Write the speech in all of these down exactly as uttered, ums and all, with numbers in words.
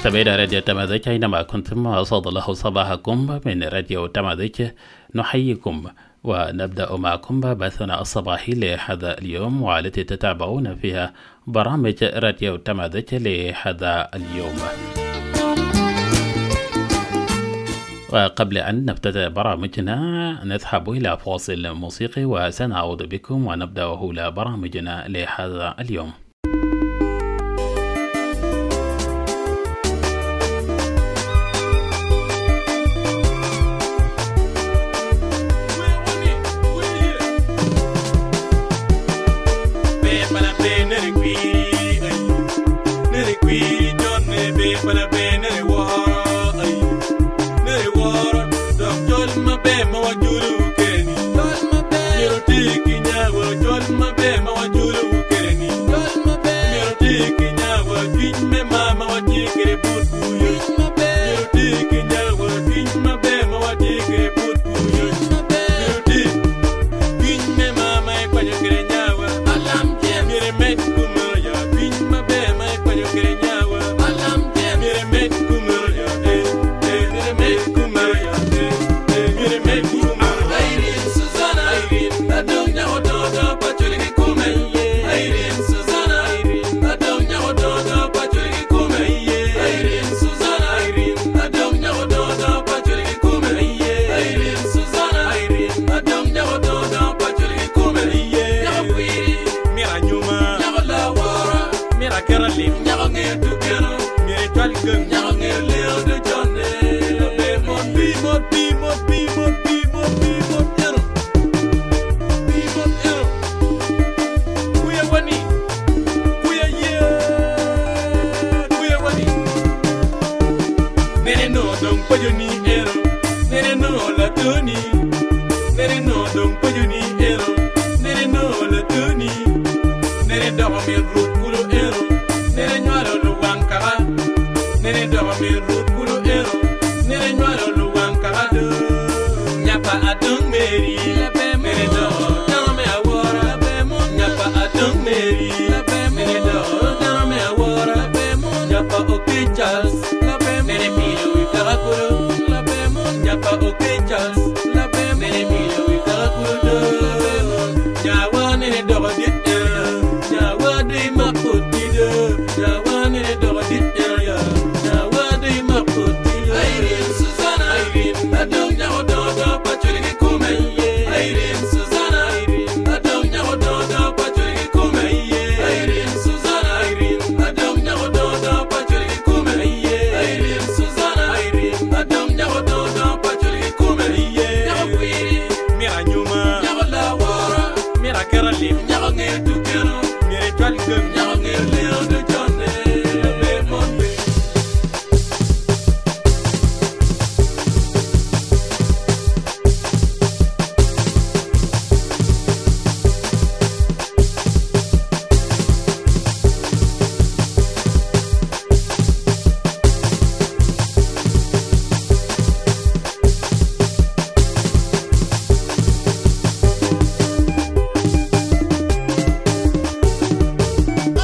مستمعين راديو تمازيك أينما كنتم أسعد الله صباحكم من راديو تمازيك. نحييكم ونبدأ معكم بثنا الصباحي لهذا اليوم والتي تتابعون فيها برامج راديو تمازيك لهذا اليوم. وقبل أن نبتدأ برامجنا نذهب إلى فاصل موسيقي وسنعود بكم ونبدأ أولى برامجنا لهذا اليوم. Oh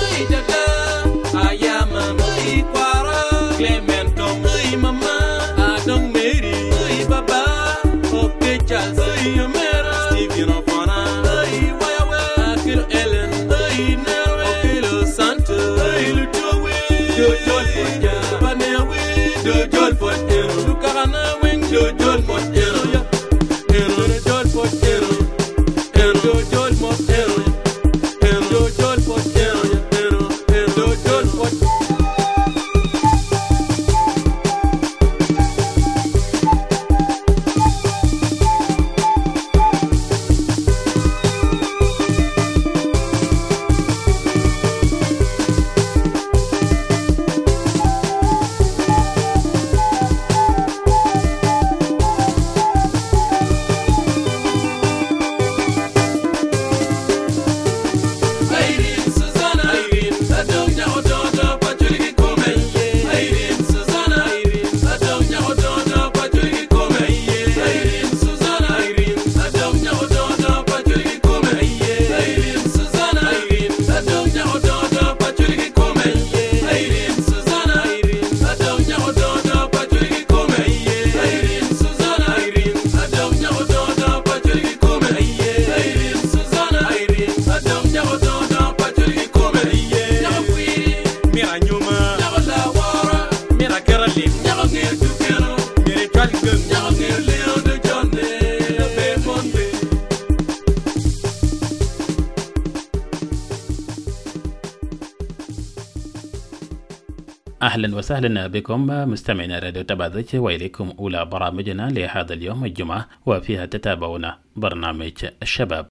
أهلا وسهلا بكم مستمعينا راديو تبعذج، وإليكم أولى برامجنا لهذا اليوم الجمعة، وفيها تتابعون برنامج الشباب.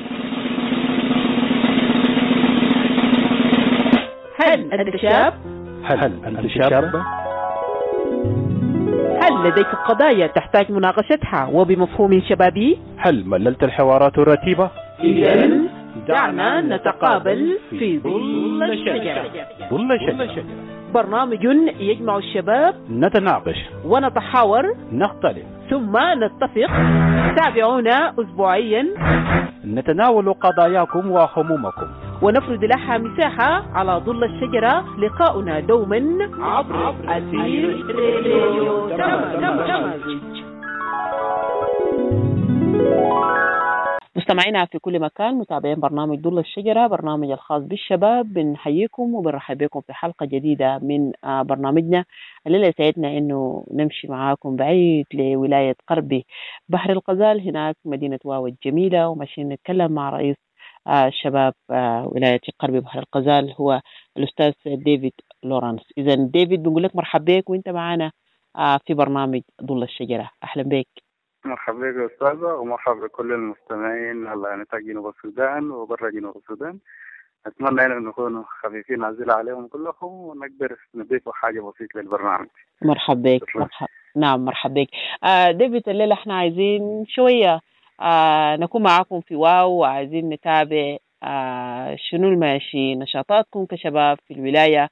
هل أنت شاب؟ هل أنت شاب؟ هل لديك قضايا تحتاج مناقشتها وبمفهوم شبابي؟ هل مللت الحوارات الرتيبة؟ إذن دعنا نتقابل في ظل الشجرة. ظل الشجرة، برنامج يجمع الشباب، نتناقش ونتحاور، نختلف، ثم نتفق. تابعونا أسبوعيا، نتناول قضاياكم وهمومكم، ونفرد لها مساحة على ظل الشجرة. لقاؤنا دوما عبر أثير راديو تمازج. مستمعينا في كل مكان، متابعين برنامج ظل الشجرة، برنامج الخاص بالشباب، بنحييكم وبنرحب بكم في حلقة جديدة من برنامجنا. الليلة يسعدنا انه نمشي معاكم بعيد لولاية قربي بحر الغزال، هناك مدينة واو الجميلة، وماشيين نتكلم مع رئيس الشباب ولاية قربي بحر الغزال، هو الأستاذ ديفيد لورانس. إذا ديفيد بنقول لك مرحبا بك وانت معنا في برنامج ظل الشجرة. أهلا بك. مرحبا بك يا أستاذة، ومرحبا بكل المستمعين على نطاق جنوب السودان وبرا جنوب السودان. أتمنى أن نكون خفيفين عزيزة عليهم كلهم، ونقدر نضيف حاجة بسيطة للبرنامج. مرحبا بك. مرحب. نعم مرحبا بك. آه ديفيد، الليلة احنا عايزين شوية آه نكون معاكم في واو، وعايزين نتابع آه شنو الماشي نشاطاتكم كشباب في الولاية،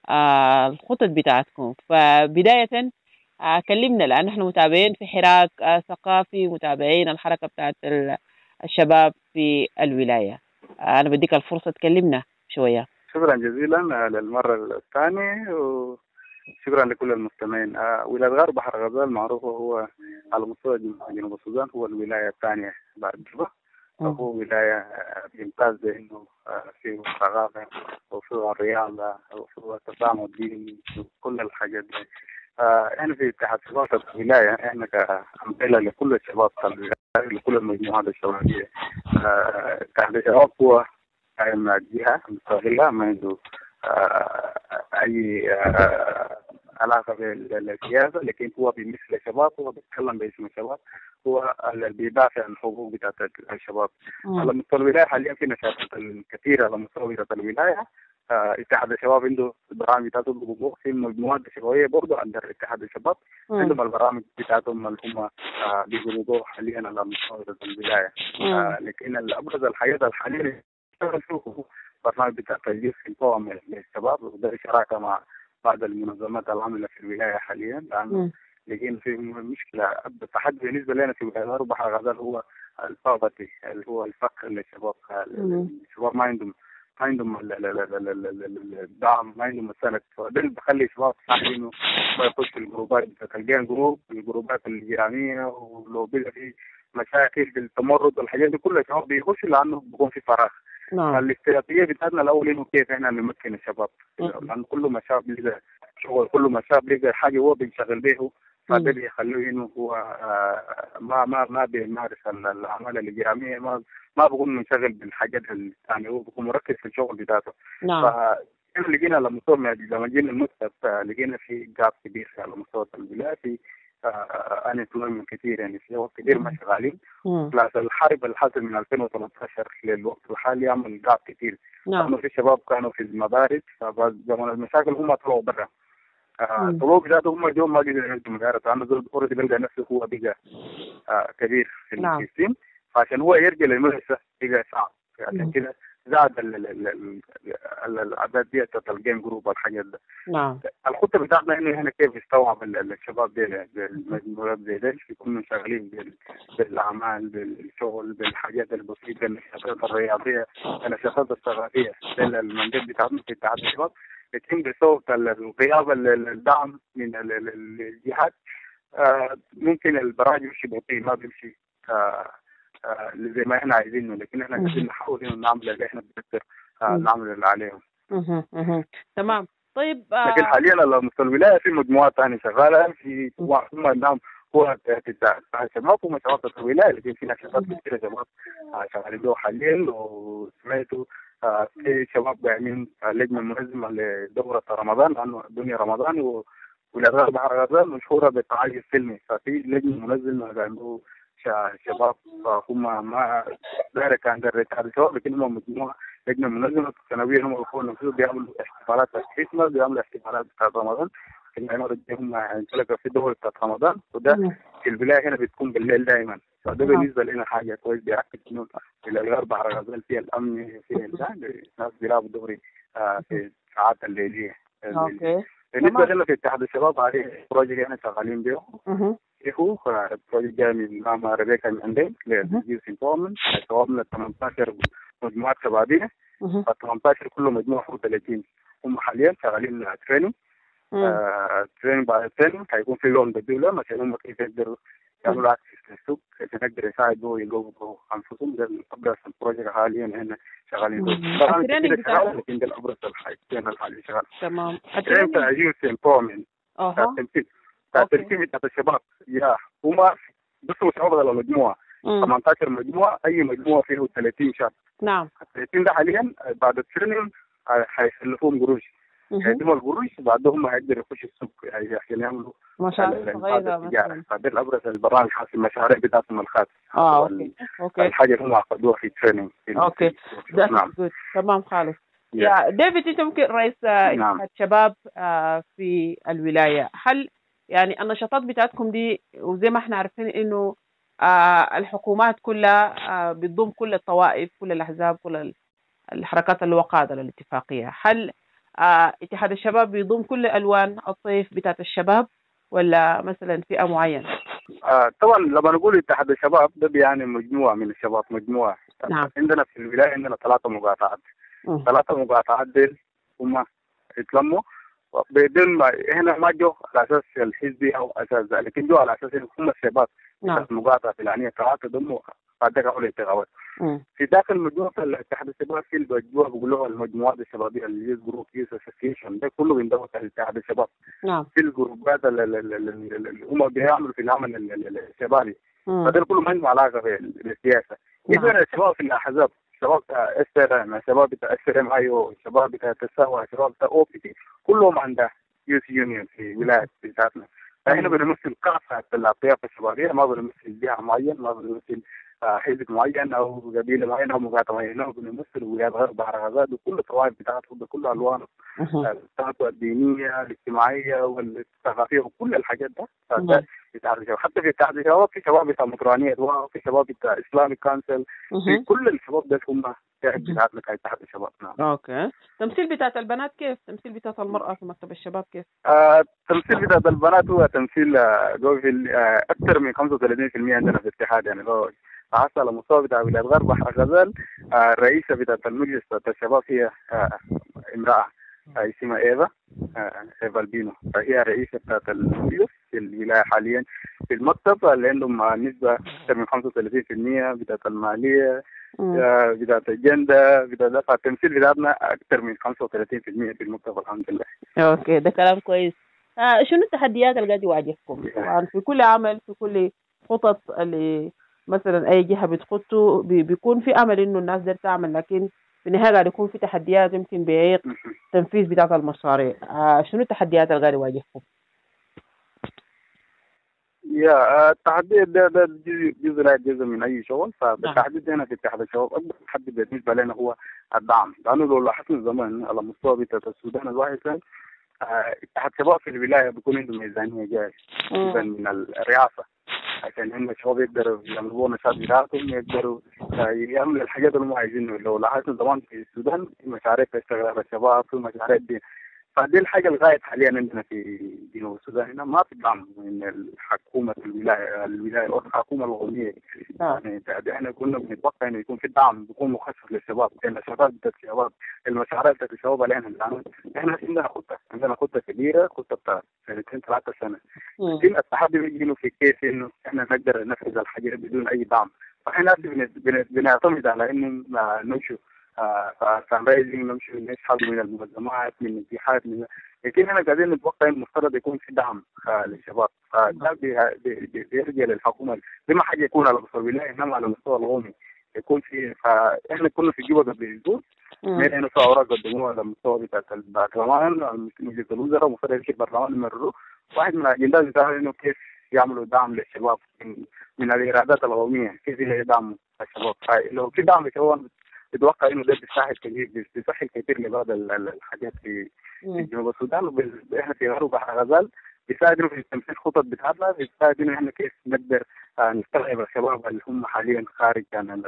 آه الخطط بتاعتكم. فبداية آه كلمنا، لأن احنا متابعين في حراك آه ثقافي، متابعين الحركة بتاعت الشباب في الولاية. آه أنا بديك الفرصة تكلمنا شوية. شكرا جزيلا للمرة الثانية، وشكرا لكل المستمعين. آه ولاية غرب بحر الغزال معروفة هو على مستوى جنوب السودان هو الولاية الثانية بعد جوبا، وهو ولاية بيمتاز بأنه فيه ثقافة وفيه الرياضة وفيه التسامح الديني وكل الحاجات دي. آه احنا في اتحاد شباب الولاية احنا كأمثلة لكل الشباب لكل المجموعات الشبابية. آه اتحاد الشباب هو جهة مستقلة ما عنده آه أي آه علاقة بالسياسة، لكن هو بمثل الشباب، هو بيتكلم باسم الشباب، هو اللي بيدافع عن الحقوق بتاعت الشباب. على مستوى الولاية حاليا في نشاطات كثيرة على مستوى الولاية. آه اتحاد الشباب عنده برامج بتاعته بوقوع في المجموعات الشبابية برضه عند اتحاد الشباب، عندهم البرامج بتاعتهم اللي هم آه بيقولوا حاليا على مستوى الولاية. آه لكن الأبرز الحاجات الحالية نشوفه برنامج بتاع تجديد في القوم للشباب، وده شراكة مع بعض المنظمات العاملة في الولاية حاليا، لأنه لقينا في مشكلة. التحدي بالنسبة لنا في ولاية غرب بحر الغزال هو الفقر، اللي هو الفقر للشباب. الشباب ما عندهم ما عندهم الدعم، ما عندهم السند، فده اللي بخلي الشباب صاحي انه ما يخش في الجروبات، تلقين جروب الجروبات الجيرانية، ولو بقى في مشاكل بالتمرد والحاجات دي كلها الشباب بيخش لأنه بيكون في فراغ. نعم. الاستراتيجية بتاعتنا الأول إنه كيف إحنا نمكن الشباب، لأن كل ما شاب لقى شغل، كل ما شاب لقى حاجة هو بيشغل به، فده بيخليه إنه هو آه ما ما ما بيمارس الأعمال الإجرامية، ما ما بيكون منشغل بالحاجات الثانية، هو بيكون مركز في الشغل بتاعته. نعم. فإحنا لقينا على مستوى لما جينا المكتب لقينا في جاب كبير على مستوى الولاية، في أنا من كثير، يعني في وقت كثير ما شغالين. بلاس الحرب اللي حصل من ألفين وثلاثة عشر للوقت الحالي عمل جاب كثير. نعم. في شباب كانوا في المدارس، فزمن المشاكل هم طلعوا برا. طلعوا بذاته هم اليوم ما قدروا ينزلوا مدارس، أنا زول أوريدي بلقى نفسه هو بقى آه كبير في نعم. السن، فعشان هو يرجع للمدرسة بقى صعب. عشان كده زاد الأعداد دي تلقين جروب والحاجات ده. نعم. الخطة بتاعتنا إنه إحنا كيف نستوعب الشباب دي بالمجموعات زي ده، يكونوا شغالين بالأعمال، بالشغل، بالحاجات البسيطة، النشاطات الرياضية، النشاطات الثقافية، المنجد بتاعتنا في اتحاد الشباب، لكن بصوت الغياب الدعم من الجهات ممكن البرامج يمشي بطيء، ما بيمشي آه زي ما احنا عايزينه، لكن احنا قاعدين نحاول انه نعمل اللي احنا بنقدر آه نعمل اللي عليهم. اها تمام. طيب آه لكن حاليا على مستوى الولايه في مجموعات ثانيه شغاله في هم نعم هو بتاع الشباب ومشروعات الولايه، لكن في نشاطات كثيره شباب شغالين له حاليا. وسمعتوا آه، في شباب قايمين آه، لجنه منظمه لدوره رمضان، لانه الدنيا رمضان و والأغاني بحر غزال مشهورة بالتعايش السلمي، ففي لجنة منظمة قالوا شباب هم ما ذلك عند الاتحاد الشباب، لكن هم مجموعة لجنة منظمة سنويا هم يكونوا نفسهم بيعملوا احتفالات الكريسماس، بيعملوا احتفالات بتاعت رمضان، لكن هم انطلقوا في دورة بتاعت رمضان، وده في البداية هنا بتكون بالليل دائما، فده بالنسبة لنا حاجة كويس، بيأكد إنه الأغار بحر غزال فيها الأمن، فيها الناس بيلعبوا دوري آه في الساعات الليلية. اوكي. بالنسبه لنا في اتحاد الشباب عليه بروجيكت احنا شغالين به، هو بروجيكت جاي من ماما ريبيكا من عندنا للجيوس امباورمنت، شبابنا ثمانية عشر مجموعات شبابيه، ف ثمانية عشر كل مجموعه فوق ثلاثين، هم حاليا شغالين تريننج تريننج بعد التريننج هيكون في لون بديل لهم عشان هم كيف يقدروا يعملوا اكسس للسوق عشان يقدروا يساعدوا يلقوا انفسهم. ده ابرز البروجيكت حاليا هنا شغالين به. طبعا التريننج بتاعهم لكن ده الابرز الحالي شغال. تمام. التريننج بتاع جيوس امباورمنت بتاع التمثيل بتاع التمثيل بتاع الشباب، يا هم بس شباب على مجموعه ثمانية عشر مجموعه، اي مجموعه فيه ثلاثين شاب. نعم. ثلاثين ده حاليا بعد التريننج هيسلفوهم قروش، هيديهم القروش بعدهم هيقدروا يخشوا السوق عشان يعملوا مشاريع صغيره مثلا. فده الابرز البرامج خاصه المشاريع بتاعتهم الخاصه. اه اوكي اوكي. الحاجه اللي هم اخذوها في التريننج. اوكي نعم. تمام خالص. يا ديفيد، انت ممكن رئيس اتحاد شباب في الولايه، هل يعني النشاطات بتاعتكم دي، وزي ما احنا عارفين انه الحكومات كلها بتضم كل الطوائف، كل الاحزاب، كل الحركات اللي وقعت على الاتفاقيه، هل اتحاد الشباب بيضم كل الوان الطيف بتاعت الشباب ولا مثلا فئه معينه؟ آه طبعا لما نقول اتحاد الشباب ده بيعني مجموعه من الشباب، مجموعه. نعم. عندنا في الولايه عندنا ثلاثه مقاطعات، ثلاثه مقاطعات ديل هم يتلموا بدون ما هنا ما جو على اساس الحزبي او اساس ذلك، لكن جو على اساس هم الشباب. نعم. المقاطعه الفلانيه ثلاثه ضموا بعدك اول انتخابات. في داخل مجموعه الاتحاد الشباب في المجموعه بيقولوها المجموعات الشبابيه اللي هي جروب يوز اسوسيشن، ده كله بيندرج تحت اتحاد الشباب. نعم. في الجروبات اللي هم بيعملوا في العمل الشبابي، فده كله ما عنده علاقه بالسياسه. يبقى الشباب في الاحزاب، شباب بتاع اس ار ام، شباب بتاع اس ار ام اي او، شباب بتاع تساوى، شباب بتاع او بي تي، كلهم عندها يوث يونيون في ولايه بتاعتنا. فاحنا بنمثل كافه الاطياف الشبابيه، ما بنمثل جهه معين، ما بنمثل حزب معين او قبيله معينه او مقاطعه معينه، بنمثل ولايات غرب بحر غزال وكل الطوائف بتاعتهم بكل الوان بتاعته الدينيه الاجتماعيه والثقافيه وكل الحاجات ده. فده اتحاد الشباب. حتى في اتحاد الشباب في شباب بتاع مطرانيه وفي شباب بتاع اسلامي كونسل، في كل الشباب ده هم بتاعتنا كاتحاد الشباب. نعم. اوكي. تمثيل بتاعت البنات كيف؟ تمثيل بتاعت المراه في مكتب الشباب كيف؟ آه تمثيل بتاعت البنات هو تمثيل آه في آه اكثر من خمسة وثلاثين بالمئة عندنا في الاتحاد، يعني هو حتى على مستوى بتاع ولاية غرب بحر غزال. آه الرئيسة بتاعت المجلس بتاعت الشباب هي آه امرأة آه اسمها ايفا آه ايفا البينو، فهي رئيسة بتاعت المجلس في الولاية حاليا. في المكتب اللي عندهم نسبة أكثر من خمسة وثلاثين بالمئة بتاعت المالية، آه بتاعت الجندة، بتاعت دفع التمثيل بتاعتنا أكثر من خمسة وثلاثين بالمئة في المكتب الحمد لله. اوكي ده كلام كويس. آه شنو التحديات اللي قاعد يواجهكم؟ طبعا في كل عمل، في كل خطط اللي مثلا اي جهه بتخطه بيكون في امل انه الناس دي تعمل، لكن في النهايه قاعد يكون في تحديات يمكن بيعيق التنفيذ بتاع المشاريع. آه شنو التحديات اللي قاعد يواجهكم؟ يا التحدي ده ده جزء لا جزء من اي شغل. فالتحدي هنا في اتحاد الشباب اكبر تحدي بالنسبه لنا هو الدعم، لانه لو لاحظنا زمان على مستوى بتاع السودان الواحد كان اتحاد الشباب في الولايه بيكون عنده ميزانيه جايه من الرئاسه عشان هم الشباب يقدروا يعملوا نشاط بتاعتهم، يقدروا يعملوا الحاجات اللي هم عايزينها. لو لاحظنا زمان في السودان في مشاريع تشتغل الشباب، في مشاريع دي، فدي الحاجه الغايه حاليا عندنا في جنوب السودان هنا ما في دعم من الحكومه الولايه الولايه او الحكومه القوميه. يعني احنا كنا بنتوقع انه يكون في دعم بيكون مخصص للشباب، لان الشباب بتاع الشباب المشاريع بتاعت الشباب اللي احنا بنعملها، احنا عندنا خطه عندنا خطه كبيره، خطه بتاع سنتين ثلاثه سنه. لكن التحدي بيجي انه في كيف انه احنا نقدر ننفذ الحاجه بدون اي دعم. فاحنا بنعتمد على انه نمشي فانرايزنج، نمشي نسحب من المنظمات، من الاتحاد، من لكن احنا قاعدين نتوقع المفترض يكون في دعم للشباب. فده بيرجع للحكومه بما حاجه يكون على مستوى الولايه انما على مستوى القومي يكون في. فاحنا كنا في جوبا قبل اسبوع نحن في اوراق قدموها على المستوى بتاع البرلمان مجلس الوزراء ومفروض البرلمان يمرروه. واحد من الاجندات بتاعه انه كيف يعملوا دعم للشباب من, من الايرادات القوميه، كيف يدعموا الشباب. لو في دعم للشباب اتوقع انه ده بيساعد كثير، بيسهل كثير لبعض الحاجات في جنوب السودان. واحنا في غرب بحر غزال بيساعدنا في تنفيذ الخطط بتاعتنا، بيساعدنا احنا كيف نقدر نستوعب الشباب اللي هم حاليا خارج عن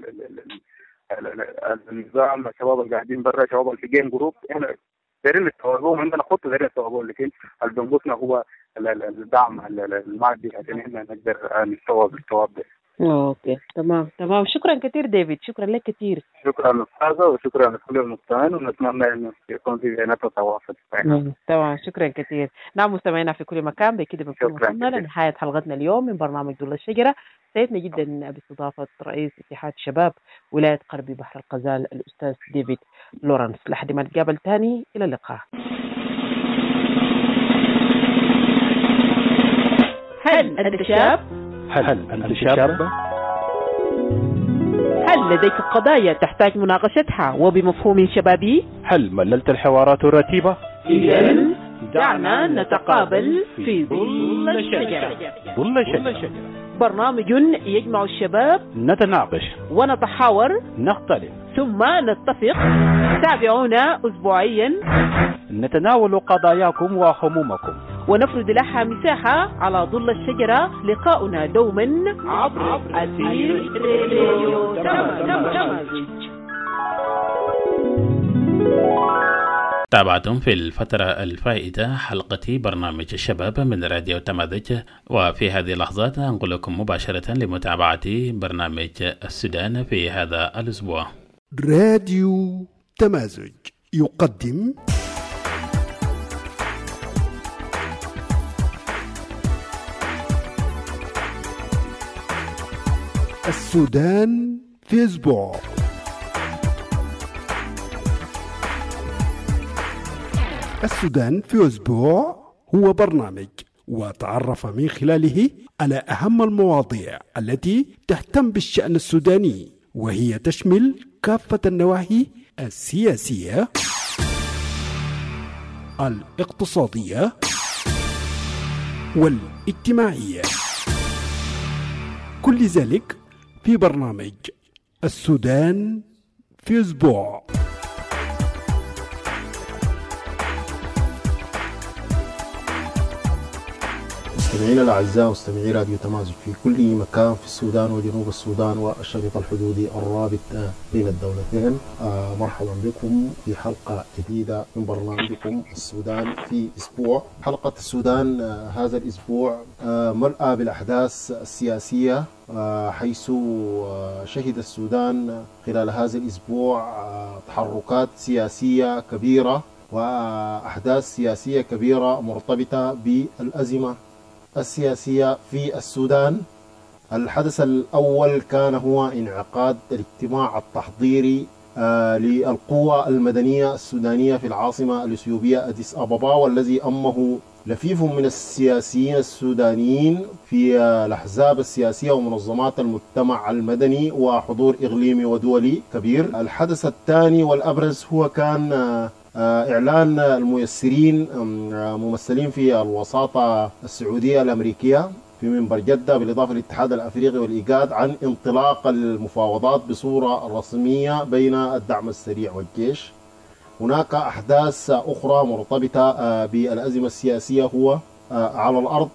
النظام، الشباب اللي قاعدين برا، الشباب اللي في جيم جروب. احنا دايرين نستوعبهم، عندنا خطه دايرين نستوعبهم، لكن اللي بينقصنا هو الدعم المادي عشان احنا نقدر نستوعب الثواب ده. اوكي تمام تمام. شكرا كثير ديفيد، شكرا لك كثير. شكرا استاذه وشكرا لكل المستمعين، ونتمنى انه يكون في بينات تواصل. تمام شكرا كثير. نعم مستمعينا في كل مكان، بكده بنكون وصلنا لنهايه حلقتنا اليوم من برنامج ظل الشجره. سعدنا جدا باستضافه رئيس اتحاد شباب ولايه غربي بحر الغزال الاستاذ ديفيد لورنس. لحد ما نتقابل ثاني، الى اللقاء. هل انت شاب؟ هل أنت شاب؟ هل لديك قضايا تحتاج مناقشتها وبمفهوم شبابي؟ هل مللت الحوارات الرتيبة؟ إذن دعنا نتقابل في ظل الشجرة. ظل الشجرة برنامج يجمع الشباب، نتناقش ونتحاور، نختلف، ثم نتفق. تابعونا أسبوعيا نتناول قضاياكم وهمومكم ونفرد لها مساحة على ظل الشجرة. لقاؤنا دوما عبر أثير راديو تمازج. تابعتم في الفترة الفائتة حلقة برنامج الشباب من راديو تمازج، وفي هذه اللحظات أنقل لكم مباشرة لمتابعة برنامج السودان في هذا الأسبوع. راديو تمازج يقدم السودان في أسبوع. السودان في أسبوع هو برنامج وتعرف من خلاله على أهم المواضيع التي تهتم بالشأن السوداني، وهي تشمل كافة النواحي السياسية، الاقتصادية والاجتماعية، كل ذلك في برنامج السودان في أسبوع. مستمعينا الأعزاء مستمعي راديو تمازج في كل مكان في السودان وجنوب السودان والشريط الحدودي الرابط بين الدولتين، آه مرحبا بكم في حلقة جديدة من برنامجكم السودان في أسبوع. حلقة السودان آه هذا الأسبوع آه ملأى بالأحداث السياسية، آه حيث آه شهد السودان خلال هذا الأسبوع آه تحركات سياسية كبيرة وأحداث سياسية كبيرة مرتبطة بالأزمة السياسية في السودان. الحدث الأول كان هو انعقاد الاجتماع التحضيري آه للقوى المدنية السودانية في العاصمة الإثيوبية أديس أبابا، والذي أمه لفيف من السياسيين السودانيين في آه الأحزاب السياسية ومنظمات المجتمع المدني وحضور إقليمي ودولي كبير. الحدث الثاني والأبرز هو كان آه إعلان الميسرين ممثلين في الوساطة السعودية الأمريكية في منبر جدة بالإضافة للاتحاد الأفريقي والإيجاد عن انطلاق المفاوضات بصورة رسمية بين الدعم السريع والجيش. هناك أحداث أخرى مرتبطة بالأزمة السياسية، هو على الأرض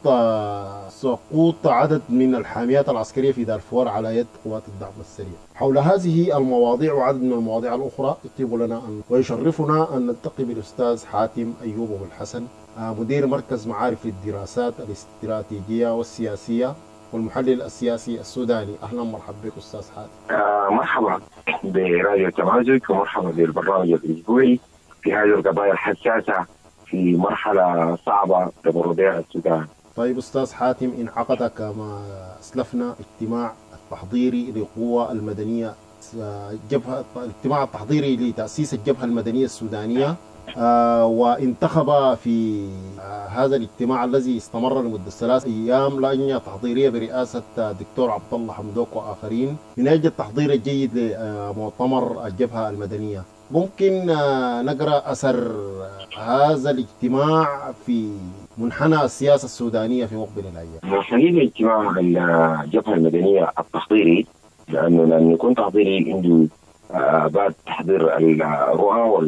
سقوط عدد من الحاميات العسكرية في دارفور على يد قوات الدعم السريع. حول هذه المواضيع وعدد من المواضيع الأخرى يطيب لنا أن ويشرفنا أن نلتقي بالأستاذ حاتم أيوب أبو الحسن، مدير مركز معارف للدراسات الاستراتيجية والسياسية والمحلل السياسي السوداني. أهلا مرحبا بك أستاذ حاتم. آه مرحبا براديو تمازج ومرحبا بالبرنامج الأسبوعي في هذه القضايا الحساسة في مرحلة صعبة تمر بها السودان. طيب أستاذ حاتم، انعقد كما أسلفنا اجتماع التحضيري للقوى المدنية، جبهة الاجتماع التحضيري لتأسيس الجبهة المدنية السودانية آه وانتخب في آه هذا الاجتماع الذي استمر لمدة ثلاث أيام لجنة تحضيرية برئاسة الدكتور عبد الله حمدوك وآخرين من أجل التحضير الجيد لمؤتمر الجبهة المدنية. ممكن آه نقرأ أثر هذا الاجتماع في منحنى السياسة السودانية في مقبل الأيام. حقيقة اجتماع الجبهة المدنية التحضيري، لأنه لأن يكون تحضيري عنده آه بعد تحضير الرؤى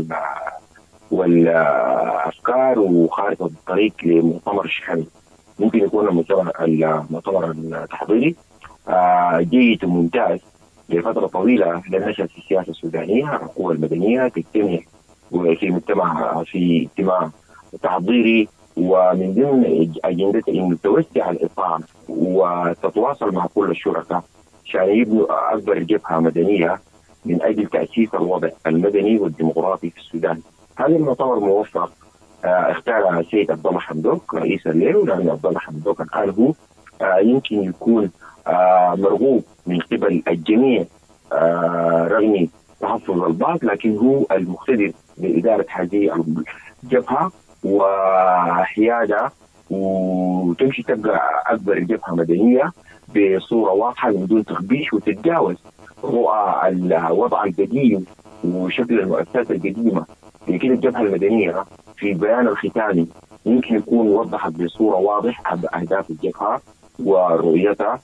والأفكار وخارطة الطريق لمؤتمر شحن، ممكن يكون المؤتمر المؤتمر التحضيري آه جيد وممتاز لفترة طويلة لنشأة في السياسة السودانية. القوى المدنية تجتمع وفي مجتمع في اجتماع تحضيري، ومن ضمن أجندته إنه توسع الإطار وتتواصل مع كل الشركاء عشان يبنوا أكبر جبهة مدنية من أجل تأسيس الوضع المدني والديمقراطي في السودان. هذا المؤتمر موفق آه اختار السيد عبد الله حمدوك رئيسا له، لأن عبد الله حمدوك الآن هو آه يمكن يكون آه مرغوب من قبل الجميع آه رغم تحفظ البعض، لكن هو المقتدر بإدارة هذه الجبهة وحيادة وتمشي تبقى أكبر جبهة مدنية بصورة واضحة من دون تخبيش، وتتجاوز رؤى الوضع القديم وشكل المؤسسات القديمة. لكن الجبهة المدنية في بيان الختامي يمكن يكون وضحت بصورة واضحة أهداف الجبهة ورؤيتها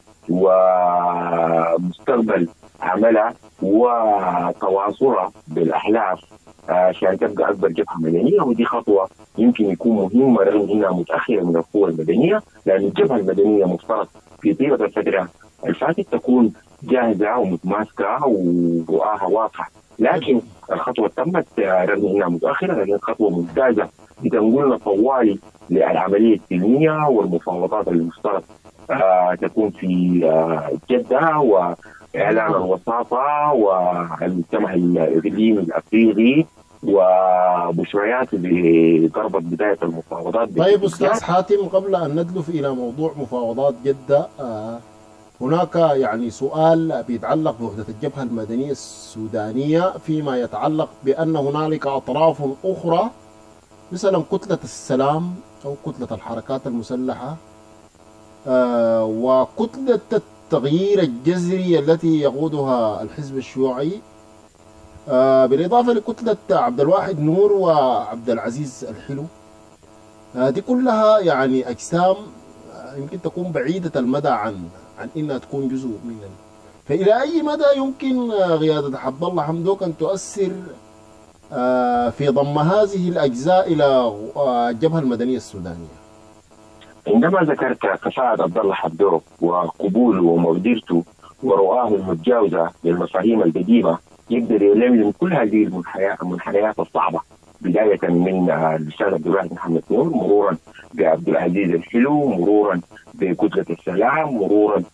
ومستقبل عملها وتواصلها بالأحلاف عشان تبقى أكبر جبهة مدنية. ودي خطوة يمكن يكون مهمة رغم أنها متأخرة من القوى المدنية، لأن الجبهة المدنية مفترض في طيلة الفترة الفاتت تكون جاهزة ومتماسكة ورؤاها واضحة، لكن الخطوة تمت رغم أنها متأخرة، لكن خطوة ممتازة بتنقلنا طوالي للعملية السلمية والمفاوضات المفترض آه تكون في آه جدة، وإعلان الوساطة والمجتمع الإقليمي الأفريقي وبشريات بضربة بداية المفاوضات. طيب أستاذ حاتم، قبل أن ندلف إلى موضوع مفاوضات جدة، آه هناك يعني سؤال بيتعلق بوحدة الجبهة المدنية السودانية فيما يتعلق بأن هنالك أطراف أخرى مثلا كتلة السلام أو كتلة الحركات المسلحة آه وكتلة التغيير الجذري التي يقودها الحزب الشيوعي آه بالإضافة لكتلة عبد الواحد نور وعبد العزيز الحلو. آه دي كلها يعني أجسام آه يمكن تكون بعيدة المدى عن عن إنها تكون جزء من. فإلى أي مدى يمكن قيادة عبد الله حمدوك أن تؤثر في ضم هذه الأجزاء إلى الجبهة المدنية السودانية؟ عندما ذكرت كفاءة عبد الله حمدوك وقبوله ومقدرته ورؤاه المتجاوزة للمفاهيم القديمة، يقدر يلملم كل هذه المنحنيات الصعبة، بداية من الأستاذ عبد الواحد محمد نور، مرورا بعبد العزيز الحلو، مرورا بكتلة السلام، مرورا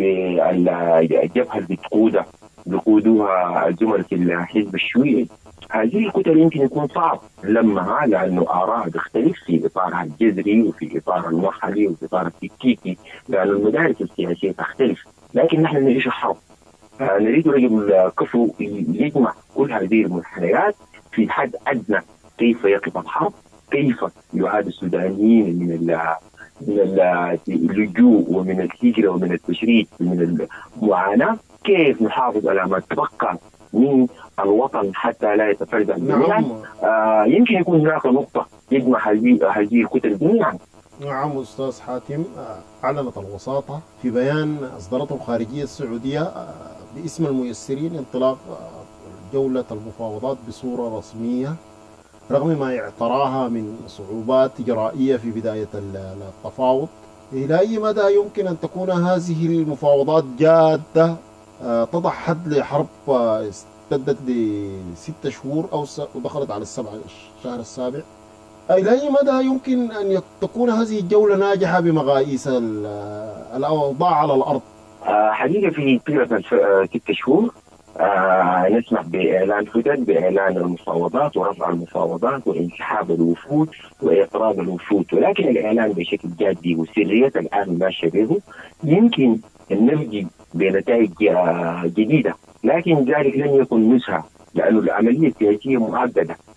بالجبهة اللي بتقودها بقودوها الزملاء في الحزب الشيوعي. هذه الكتل يمكن يكون صعب لمها، لأنه آراء تختلف في إطارها الجذري وفي إطار المرحلي وفي إطار التكتيكي، لأن المدارس السياسية تختلف. لكن نحن نعيش حرب، نريد رجل كفو يجمع كل هذه المنحنيات في حد أدنى. كيف يقف الحرب؟ كيف يعاد السودانيين من من اللجوء ومن الهجرة ومن التشريد ومن المعاناة؟ كيف نحافظ على ما تبقى من الوطن حتى لا يتفرد جميعا؟ نعم. آه يمكن يكون هناك نقطة يجمع هذه هذه الكتل جميعا. نعم أستاذ حاتم، أعلنت الوساطة في بيان أصدرته الخارجية السعودية باسم الميسرين انطلاق جولة المفاوضات بصورة رسمية رغم ما اعتراها من صعوبات إجرائية في بداية التفاوض. إلى أي مدى يمكن أن تكون هذه المفاوضات جادة تضع حد لحرب امتدت لستة شهور أو ودخلت على السبع الشهر السابع؟ إلى أي مدى يمكن أن تكون هذه الجولة ناجحة بمقاييس الأوضاع على الأرض؟ حقيقة في طيلة ستة شهور آه نسمح بإعلان حدد، بإعلان المفاوضات ورفع المفاوضات وانسحاب الوفود وإقرار الوفود، ولكن الإعلان بشكل جادي وسرية الآن ماشية به يمكن أن نفجي بنتائج آه جديدة، لكن ذلك لن يكون نزهة، لأن العملية السياسية معقدة.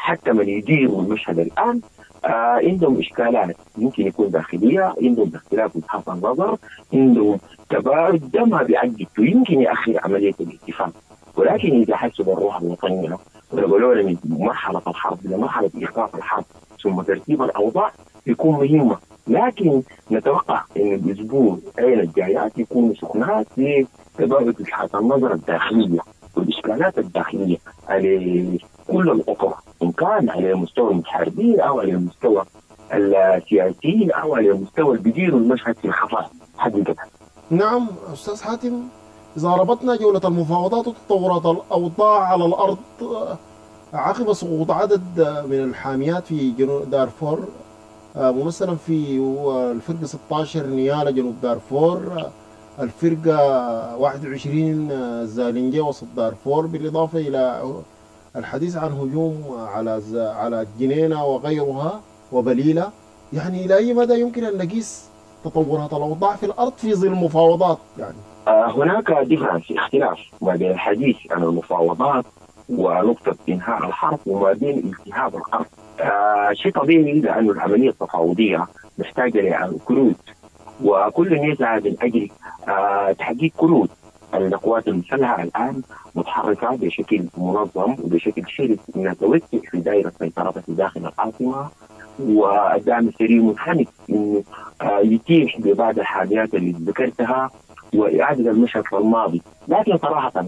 حتى من يديروا المشهد الآن آه عندهم إشكالات يمكن يكون داخلية، عندهم اختلاف وجهات النظر، عندهم تباعد، ده ما بيعجب يمكن يأخر عملية الاتفاق. ولكن إذا حسوا بالروح الوطنية ونقولوا من مرحلة الحرب إلى مرحلة إيقاف الحرب ثم ترتيب الأوضاع يكون مهمة. لكن نتوقع أن الأسبوع أين الجايات يكون سخنات لتباعد وجهات النظر الداخلية والإشكالات الداخلية على كل الأطر، إن كان على مستوى المحاربين أو على مستوى السياسيين أو على مستوى البدير المشهد في الخفاء حقيقة. نعم أستاذ حاتم، إذا ربطنا جولة المفاوضات وتطورات الأوضاع على الأرض عقب سقوط عدد من الحاميات في جنوب دارفور ممثلا في الفرقة ستة عشر نيالا جنوب دارفور، الفرقة واحد وعشرين زالنجة وسط دارفور، بالإضافة إلى الحديث عن هجوم على على الجنينة وغيرها وبليلة. يعني إلى أي مدى يمكن أن نقيس تطورات الأوضاع في الأرض في ظل المفاوضات؟ يعني هناك ديفرنس اختلاف ما بين الحديث عن المفاوضات ونقطة إنهاء الحرب وما بين التهاب الحرب. آه شيء طبيعي لأن العملية التفاوضية محتاجة لكروت، وكل يسعى من أجل آه تحقيق كروت. القوات المسلحة الآن متحركة بشكل منظم وبشكل شرس إنها توسع في دائرة سيطرتها في داخل العاصمة، والدعم السريع منحنك إنه آه يتيح ببعض الحاجات اللي ذكرتها وإعادة المشهد في الماضي. لكن صراحة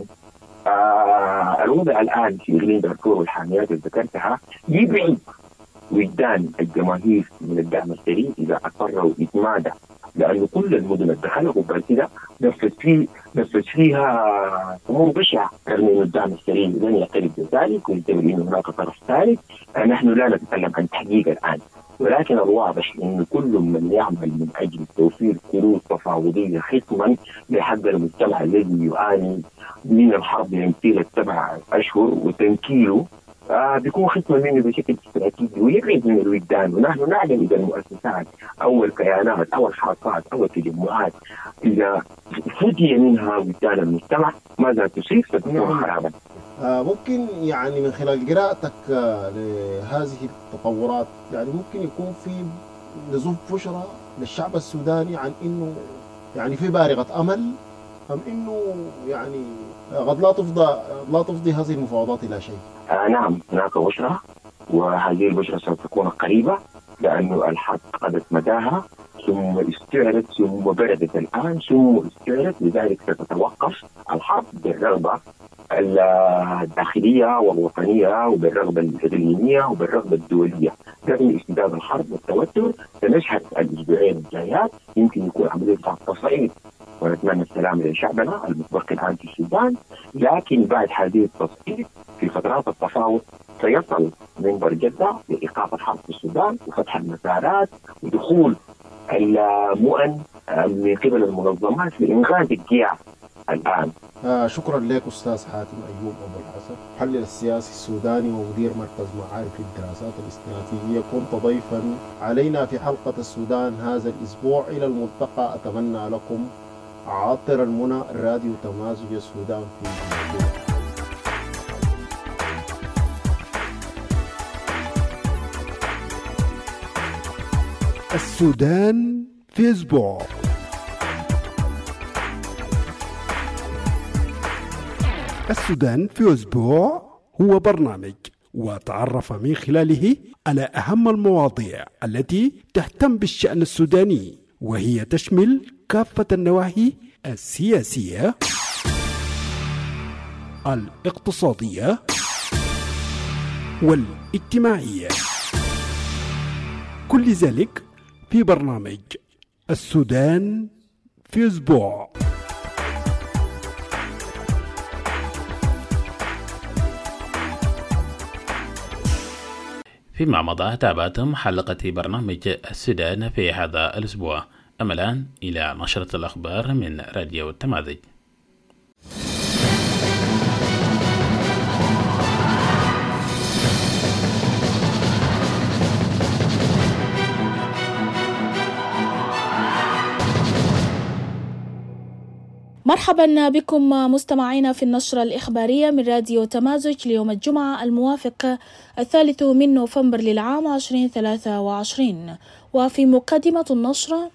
آه الوضع الآن في إقليم دارفور والحاميات اللي ذكرتها يبعد وجدان الجماهير من الدعم السريع إذا أصروا إتماده، لأن كل المدن اللي دخلوا قبل كده نفذ فيه نفذ فيها أمور بشعة من الدعم السريع لن يعترف بذلك ويعتبر أن هناك طرف ثالث. نحن لا نتكلم عن تحقيق الآن، ولكن الواضح أن كل من يعمل من أجل توفير كروت تفاوضية ختما لحق المجتمع الذي يعاني من الحرب يمثيل السبع أشهر وتنكيله آه بيكون ختما منه بشكل استراتيجي ويبعد من الوجدان. ونحن نعلم إذا المؤسسات أو الكيانات أو الحركات أو التجمعات إذا فدي منها وجدان المجتمع ماذا تصير؟ ستكون خرابا. آه ممكن يعني من خلال قراءتك آه لهذه التطورات يعني ممكن يكون في نزوف بشرى للشعب السوداني عن إنه يعني في بارقة أمل، أم إنه يعني قد لا تفضى لا تفضي هذه المفاوضات إلى شيء؟ آه نعم هناك بشرى، وهذه البشرى ستكون قريبة لأن الحرب قضت مداها ثم استعرت ثم بردت الآن ثم استعرت، لذلك ستتوقف الحرب بالرغبة الداخلية والوطنية وبالرغبة الإقليمية وبالرغبة الدولية. لكن اشتداد الحرب والتوتر سنشهد الأسبوعين الجايات يمكن يكون عملية تصعيد، ونتمنى السلام لشعبنا المتبقي الآن في السودان. لكن بعد هذه التصعيد في فترات التفاوض سيصل منبر جدة لإيقاف الحرب في السودان وفتح المسارات ودخول المؤن من قبل المنظمات لإنغاذ الجياع الآن. آه شكرا لك أستاذ حاتم أيوب أبو الحسن، محلل السياسي السوداني ومدير مركز معارف للدراسات الاستراتيجية. كنت ضيفا علينا في حلقة السودان هذا الأسبوع. إلى الملتقى، أتمنى لكم عاطر المنى. الراديو تمازج السودان في الموضوع. السودان في أسبوع. السودان في أسبوع هو برنامج وتعرف من خلاله على أهم المواضيع التي تهتم بالشأن السوداني، وهي تشمل كافة النواحي السياسية، الاقتصادية والاجتماعية، كل ذلك في برنامج السودان في أسبوع. فيما مضى تابعتم حلقة برنامج السودان في هذا الأسبوع. أما الآن إلى نشرة الأخبار من راديو التمازج. مرحبا بكم مستمعينا في النشرة الإخبارية من راديو تمازج ليوم الجمعة الموافق الثالث من نوفمبر للعام عشرين ثلاثة وعشرين. وفي مقدمة النشرة: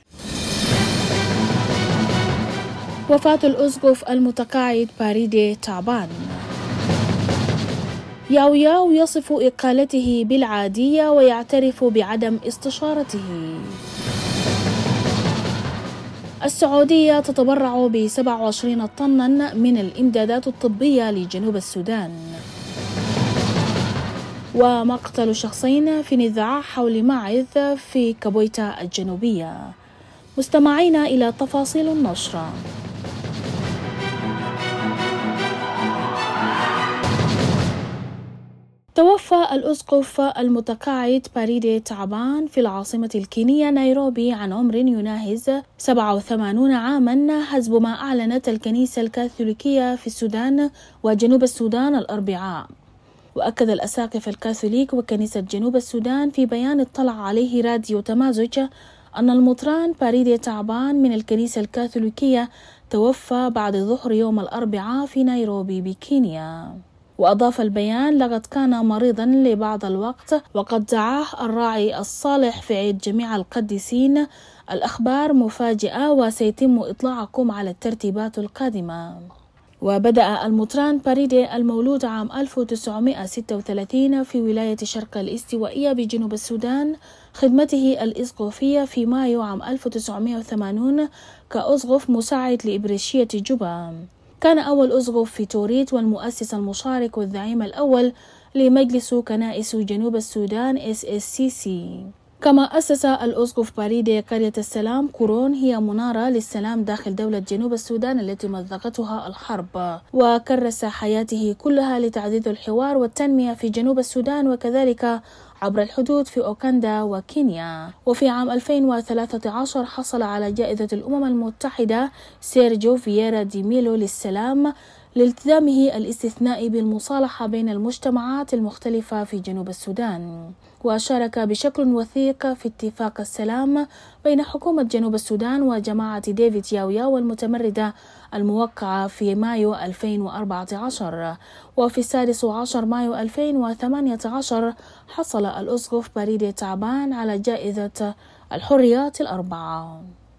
وفاة الأسقف المتقاعد باريدي تعبان. ياو ياو يصف إقالته بالعادية ويعترف بعدم استشارته. السعودية تتبرع ب سبعة وعشرين طنا من الإمدادات الطبية لجنوب السودان. ومقتل شخصين في نزاع حول معث في كابويتا الجنوبية. مستمعينا إلى تفاصيل النشرة. توفى الأسقف المتقاعد باريدي تعبان في العاصمة الكينية نيروبي عن عمر يناهز سبعة وثمانين عاما حسب ما أعلنت الكنيسة الكاثوليكية في السودان وجنوب السودان الأربعاء. وأكد الأساقفة الكاثوليك وكنيسة جنوب السودان في بيان اطلع عليه راديو تمازج أن المطران باريدي تعبان من الكنيسة الكاثوليكية توفى بعد ظهر يوم الأربعاء في نيروبي بكينيا. وأضاف البيان: لقد كان مريضا لبعض الوقت وقد دعاه الراعي الصالح في عيد جميع القديسين. الأخبار مفاجئة وسيتم إطلاعكم على الترتيبات القادمة. وبدأ المطران باريدي المولود عام ألف وتسعمائة وستة وثلاثين في ولاية شرق الاستوائية بجنوب السودان خدمته الإسقوفية في مايو عام ألف وتسعمائة وثمانين كأسقف مساعد لإبريشية جوبا. كان أول أسقف في توريت والمؤسس المشارك والزعيم الأول لمجلس كنائس جنوب السودان إس إس سي سي. كما أسس الأسقف باريدي قرية السلام كورون، هي منارة للسلام داخل دولة جنوب السودان التي مزقتها الحرب، وكرس حياته كلها لتعزيز الحوار والتنمية في جنوب السودان وكذلك عبر الحدود في أوكندا وكينيا. وفي عام ألفين وثلاثة عشر حصل على جائزة الأمم المتحدة سيرجيو فييرا دي ميلو للسلام لالتزامه الاستثنائي بالمصالحة بين المجتمعات المختلفة في جنوب السودان. وشارك بشكل وثيق في اتفاق السلام بين حكومة جنوب السودان وجماعة ديفيد ياو ياو المتمردة الموقعة في مايو ألفين وأربعة عشر. وفي السادس عشر مايو ألفين وثمانية عشر حصل الأسقف باريدي تعبان على جائزة الحريات الأربعة.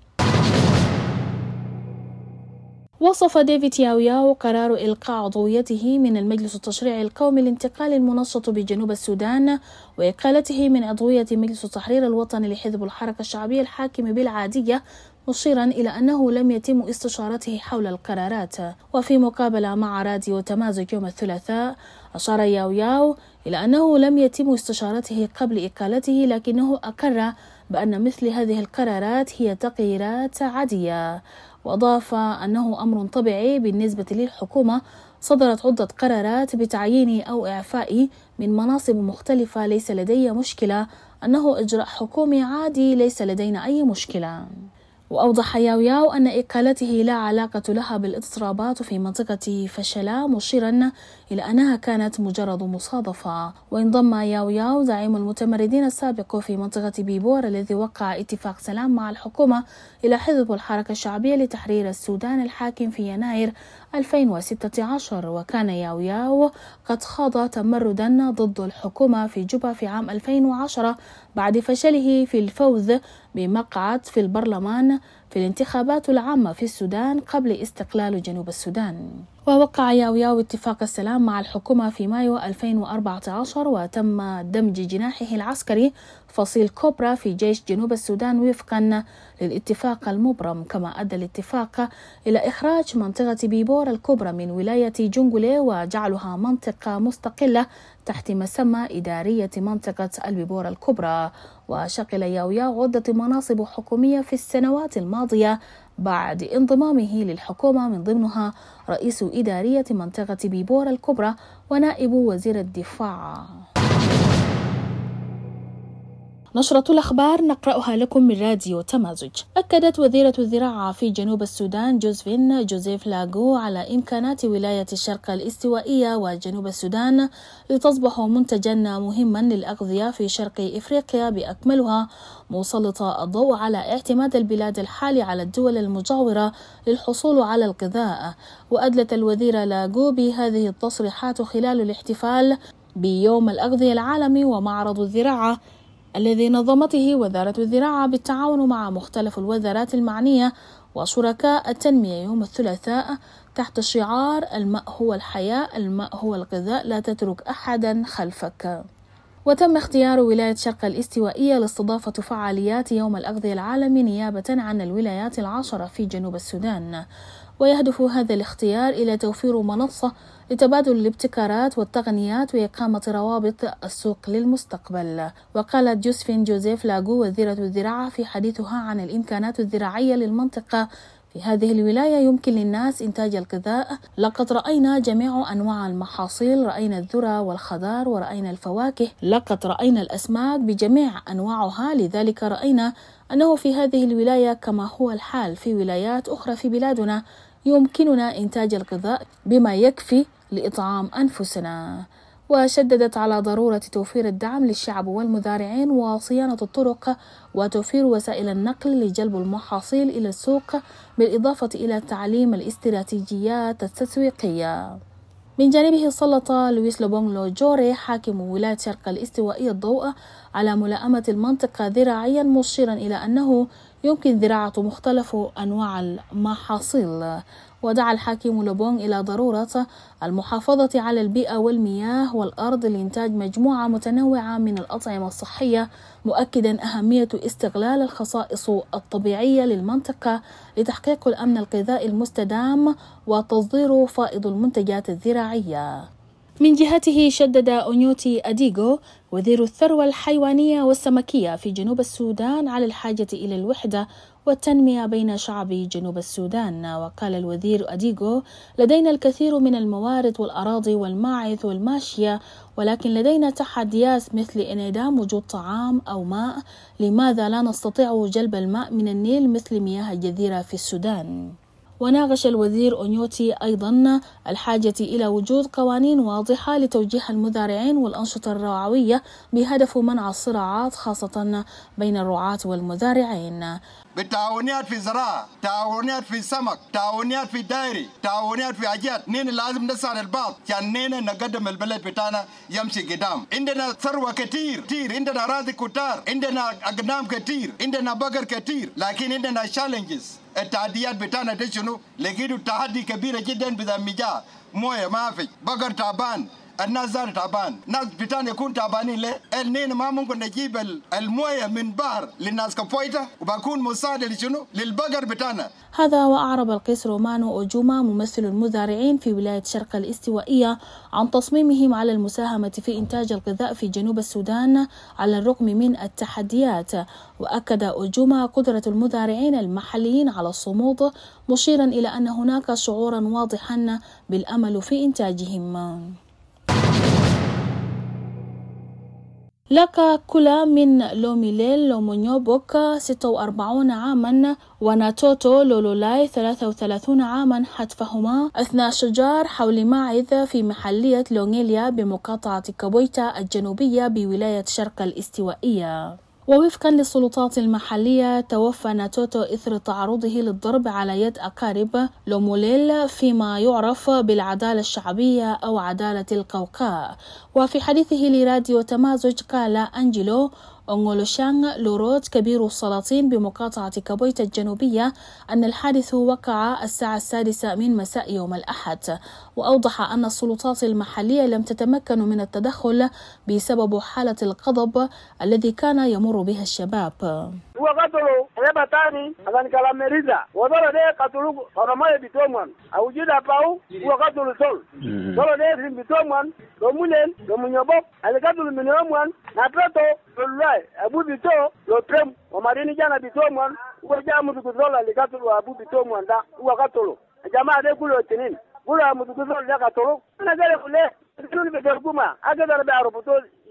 وصف ديفيد ياو ياو قرار إلقاء عضويته من المجلس التشريعي القومي لانتقال المنشط بجنوب السودان وإقالته من عضوية مجلس التحرير الوطني لحزب الحركة الشعبية الحاكم بالعادية، مشيرا إلى أنه لم يتم استشارته حول القرارات. وفي مقابلة مع راديو تمازج يوم الثلاثاء أشار ياو ياو إلى أنه لم يتم استشارته قبل إقالته، لكنه أقر بأن مثل هذه القرارات هي تغييرات عادية. وأضاف أنه أمر طبيعي بالنسبة للحكومة، صدرت عدة قرارات بتعييني أو إعفائي من مناصب مختلفة، ليس لدي مشكلة، أنه إجراء حكومي عادي، ليس لدينا أي مشكلة. وأوضح ياو ياو أن إقالته لا علاقة لها بالاضطرابات في منطقة فشلا، مشيرا إلى أنها كانت مجرد مصادفة. وانضم ياو ياو زعيم المتمردين السابق في منطقة بيبور الذي وقع اتفاق سلام مع الحكومة إلى حزب الحركة الشعبية لتحرير السودان الحاكم في يناير ألفين وستة عشر. وكان ياو ياو قد خاض تمردا ضد الحكومة في جوبا في عام ألفين وعشرة بعد فشله في الفوز بمقعد في البرلمان في الانتخابات العامة في السودان قبل استقلال جنوب السودان. ووقع ياو ياو اتفاق السلام مع الحكومة في مايو ألفين وأربعة عشر، وتم دمج جناحه العسكري فصيل كوبرا في جيش جنوب السودان وفقا للاتفاق المبرم. كما أدى الاتفاق إلى إخراج منطقة بيبور الكبرى من ولاية جونغولي وجعلها منطقة مستقلة تحت مسمى إدارية منطقة البيبور الكبرى. وشغل ياو ياو عدة مناصب حكومية في السنوات الماضية بعد انضمامه للحكومة، من ضمنها رئيس إدارية منطقة بيبور الكبرى ونائب وزير الدفاع. نشرة الأخبار نقرأها لكم من راديو تمازج. أكدت وزيرة الزراعة في جنوب السودان جوزفين جوزيف لاغو على إمكانات ولاية الشرق الاستوائية وجنوب السودان لتصبح منتجا مهما للأغذية في شرق إفريقيا بأكملها، مسلطة الضوء على اعتماد البلاد الحالي على الدول المجاورة للحصول على الغذاء. وأدلت الوزيرة لاغو بهذه التصريحات خلال الاحتفال بيوم الأغذية العالمي ومعرض الزراعة الذي نظمته وزارة الزراعة بالتعاون مع مختلف الوزارات المعنية وشركاء التنمية يوم الثلاثاء تحت شعار الماء هو الحياة، الماء هو الغذاء، لا تترك أحدا خلفك. وتم اختيار ولاية شرق الاستوائية لاستضافة فعاليات يوم الأغذية العالمي نيابة عن الولايات العشرة في جنوب السودان. ويهدف هذا الاختيار إلى توفير منصة لتبادل الابتكارات والتقنيات وإقامة روابط السوق للمستقبل. وقالت جوزفين جوزيف لاغو وزيرة الزراعة في حديثها عن الإمكانات الزراعية للمنطقة: في هذه الولاية يمكن للناس إنتاج الغذاء، لقد رأينا جميع أنواع المحاصيل، رأينا الذرة والخضار ورأينا الفواكه، لقد رأينا الأسماك بجميع أنواعها. لذلك رأينا أنه في هذه الولاية كما هو الحال في ولايات أخرى في بلادنا يمكننا إنتاج الغذاء بما يكفي لإطعام أنفسنا. وشددت على ضرورة توفير الدعم للشعب والمزارعين وصيانة الطرق وتوفير وسائل النقل لجلب المحاصيل إلى السوق، بالإضافة إلى تعليم الاستراتيجيات التسويقية. من جانبه سلط لويس لوبونغ لوجوري حاكم ولاية شرق الاستوائية الضوء على ملائمة المنطقة زراعيا، مشيرا إلى أنه يمكن زراعة مختلف أنواع المحاصيل. ودعا الحاكم لوبونغ إلى ضرورة المحافظة على البيئة والمياه والأرض لإنتاج مجموعة متنوعة من الأطعمة الصحية، مؤكدا أهمية استغلال الخصائص الطبيعية للمنطقة لتحقيق الأمن الغذائي المستدام وتصدير فائض المنتجات الزراعية. من جهته شدد أونيوتي أديغو وزير الثروة الحيوانية والسمكية في جنوب السودان على الحاجة إلى الوحدة والتنمية بين شعب جنوب السودان. وقال الوزير أديغو: لدينا الكثير من الموارد والأراضي والماعز والماشية، ولكن لدينا تحديات مثل انعدام وجود طعام أو ماء. لماذا لا نستطيع جلب الماء من النيل مثل مياه الجزيرة في السودان؟ وناقش الوزير أونيوتي أيضا الحاجة إلى وجود قوانين واضحة لتوجيه المزارعين والأنشطة الرعوية بهدف منع الصراعات خاصة بين الرعاة والمزارعين. بالتعاونيات في الزراعة، تعاونيات في السمك، تعاونيات في الدائري، تعاونيات في حاجات، نين لازم نسعى البعض عشان نين نقدم البلد بتاعنا يمشي قدام. عندنا ثروة كتير كتير، عندنا أراضي كتار، عندنا أغنام كتير، عندنا بقر كتير، لكن عندنا challenges. التحديات بتاعنا ده شنو؟ لقيتوا تحدي كبيرة جدا بذمجة، موية ما في، بقر تعبان، الناس زار تعبان، ناس بتاعنا يكون تعبانين ليه؟ النين ما ممكن نجيب المويه من بحر للناس كفويته وبكون مساعدة لشنو؟ للبقر بتاعنا. هذا وأعرب القيس رومانو أوجوما ممثل المزارعين في ولاية شرق الاستوائية عن تصميمهم على المساهمة في إنتاج الغذاء في جنوب السودان على الرغم من التحديات. وأكد أوجوما قدرة المزارعين المحليين على الصمود، مشيرا إلى أن هناك شعورا واضحا بالأمل في إنتاجهم. لقى كل من لوميليل لومونيوبوك ستة وأربعين عاما وناتوتو لولولاي ثلاثة وثلاثين عاما حتفهما أثناء شجار حول ماعز في محلية لونيليا بمقاطعة كابويتا الجنوبية بولاية شرق الاستوائية. ووفقا للسلطات المحلية توفى ناتوتو إثر تعرضه للضرب على يد أقارب لوموليل فيما يعرف بالعدالة الشعبية أو عدالة القوقاء. وفي حديثه لراديو تمازج قال أنجيلو أونغولوشان لوروت كبير السلاطين بمقاطعة كابويتا الجنوبية أن الحادث وقع الساعة السادسة من مساء يوم الأحد. وأوضح أن السلطات المحلية لم تتمكن من التدخل بسبب حالة الغضب الذي كان يمر بها الشباب. وقتلوا هيبة تاني عشان كلام مريضة وضلوا ده قتلوا فرماية بتومن أو جدا باو وقتلوا سول ضلوا ده في بتومن لومولين لومونيوبوك اللي قتلوا من يومن ناتوتو لولاي أبو بتو لو بريم وماريني جانا بتومن وجاء مدقزولا اللي قتلوا أبو بتومن ده وقتلوا الجماعة ده كله اثنين قولوا مدقزولا ده قتلوا أنا قال ليه تقولون بدرجوما أقدر بعرفتوا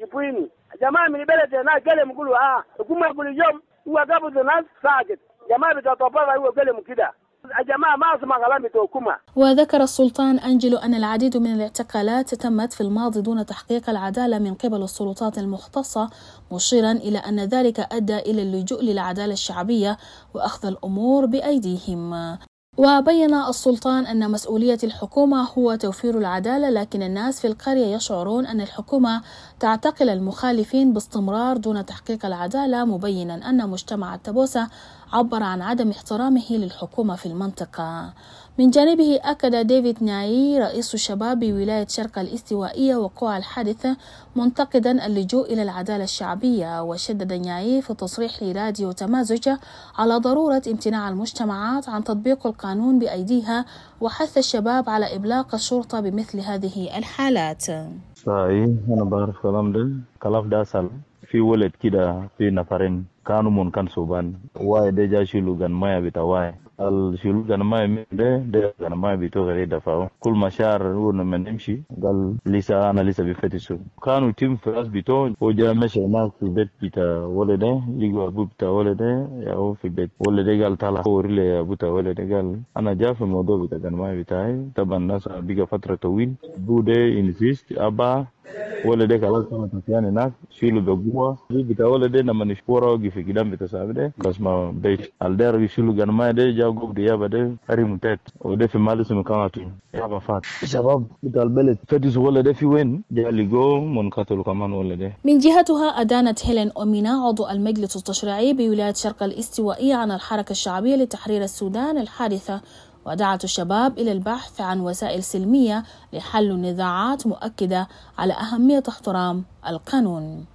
Kipuini. Jamaa من بلد هناك قال يقولوا اه حكومة يقول اليوم هو قبض الناس ساكت. جماعة بتطبق هو قال كده. الجماعة ما اسمع كلام الحكومة. وذكر السلطان أنجلو أن العديد من الاعتقالات تمت في الماضي دون تحقيق العدالة من قبل السلطات المختصة، مشيرا إلى أن ذلك أدى إلى اللجوء للعدالة الشعبية وأخذ الأمور بأيديهم. وبين السلطان أن مسؤولية الحكومة هو توفير العدالة، لكن الناس في القرية يشعرون أن الحكومة تعتقل المخالفين باستمرار دون تحقيق العدالة، مبينا أن مجتمع التبوسة عبر عن عدم احترامه للحكومة في المنطقة. من جانبه أكد ديفيد نايي رئيس الشباب بولاية شرق الاستوائية وقوع الحادث منتقدا اللجوء إلى العدالة الشعبية، وشدد نايي في تصريح لراديو تمازج على ضرورة امتناع المجتمعات عن تطبيق القانون بأيديها، وحث الشباب على إبلاغ الشرطة بمثل هذه الحالات. صحيح، أنا بعرف كلام ده كلام ده أصل في ولد كده في نفرين كانوا من كان سوبان واي ده جا شيلو كان ما يبي تواي الشيلو كان ما يمي ده ده كان ما يبي تو غير دفعه كل مشاعر هو لما نمشي قال لسه أنا لسه بفتشوا كانوا تيم فراس بيتو وجا مشى هناك في بيت بيتا ولده يجوا أبو بيتا ولده ياهو في بيت ولده قال طلع هو ريلي أبو تا ولده قال أنا جا في الموضوع بيتا كان ما يبي تاي طبعا الناس بيجا فترة طويل بوده إنسيست أبا ولده خلاص كما تفيان هناك شيلو بقوة بيتا ولده لما نشكوره في قدام بتسابده كاسما بيت الدار يشيلوا جنما ده جاوا بديا بده هري متات وده في مالس مكانته يا بفات شباب بتاع البلد فتش ولا ده في وين جا لقوا منقتل كمان ولا ده. من جهتها أدانت هيلين أومينا عضو المجلس التشريعي بولاية شرق الاستوائية عن الحركة الشعبية لتحرير السودان الحادثة، ودعت الشباب إلى البحث عن وسائل سلمية لحل النزاعات، مؤكدة على أهمية احترام القانون.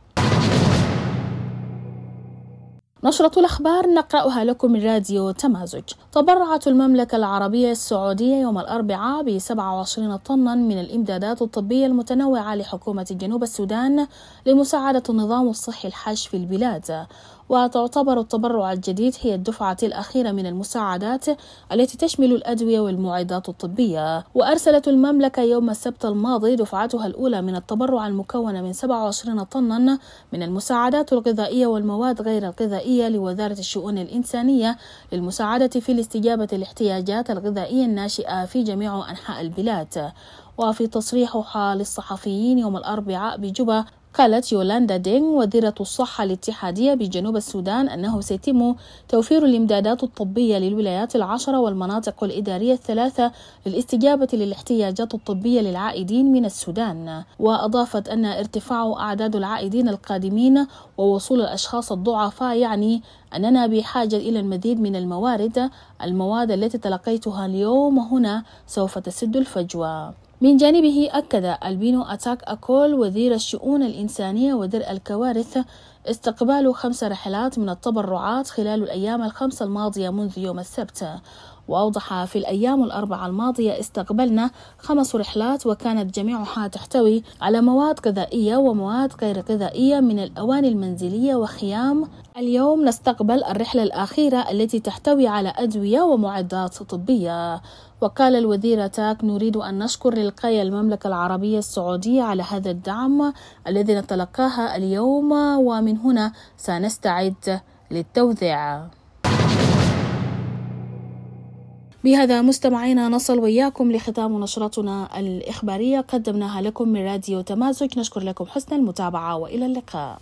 نشرة الأخبار نقرأها لكم من راديو تمازج. تبرعت المملكة العربية السعودية يوم الأربعاء ب سبعة وعشرين طنا من الإمدادات الطبية المتنوعة لحكومة جنوب السودان لمساعدة النظام الصحي الحاج في البلاد، وتعتبر التبرع الجديد هي الدفعة الأخيرة من المساعدات التي تشمل الأدوية والمعدات الطبية. وأرسلت المملكة يوم السبت الماضي دفعتها الأولى من التبرع المكونة من سبعة وعشرين طنا من المساعدات الغذائية والمواد غير الغذائية لوزارة الشؤون الإنسانية للمساعدة في الاستجابة لاحتياجات الغذائية الناشئة في جميع أنحاء البلاد. وفي تصريحها للصحفيين يوم الأربعاء بجوبا، قالت يولاندا دينغ وزيرة الصحة الاتحادية بجنوب السودان أنه سيتم توفير الإمدادات الطبية للولايات العشرة والمناطق الإدارية الثلاثة للاستجابة للاحتياجات الطبية للعائدين من السودان. وأضافت أن ارتفاع أعداد العائدين القادمين ووصول الأشخاص الضعفاء يعني أننا بحاجة إلى المزيد من الموارد. المواد التي تلقيتها اليوم هنا سوف تسد الفجوة. من جانبه أكد ألبينو أتاك أكول وزير الشؤون الإنسانية ودرء الكوارث استقبال خمس رحلات من التبرعات خلال الأيام الخمس الماضية منذ يوم السبت. وأوضح في الأيام الأربعة الماضية استقبلنا خمس رحلات وكانت جميعها تحتوي على مواد غذائية ومواد غير غذائية من الأواني المنزلية وخيام. اليوم نستقبل الرحلة الأخيرة التي تحتوي على أدوية ومعدات طبية. وقال الوزير تاك نريد أن نشكر للقاية المملكة العربية السعودية على هذا الدعم الذي نتلقاها اليوم، ومن هنا سنستعد للتوزيع. بهذا مستمعينا نصل وإياكم لختام نشرتنا الإخبارية قدمناها لكم من راديو تمازج. نشكر لكم حسن المتابعة وإلى اللقاء.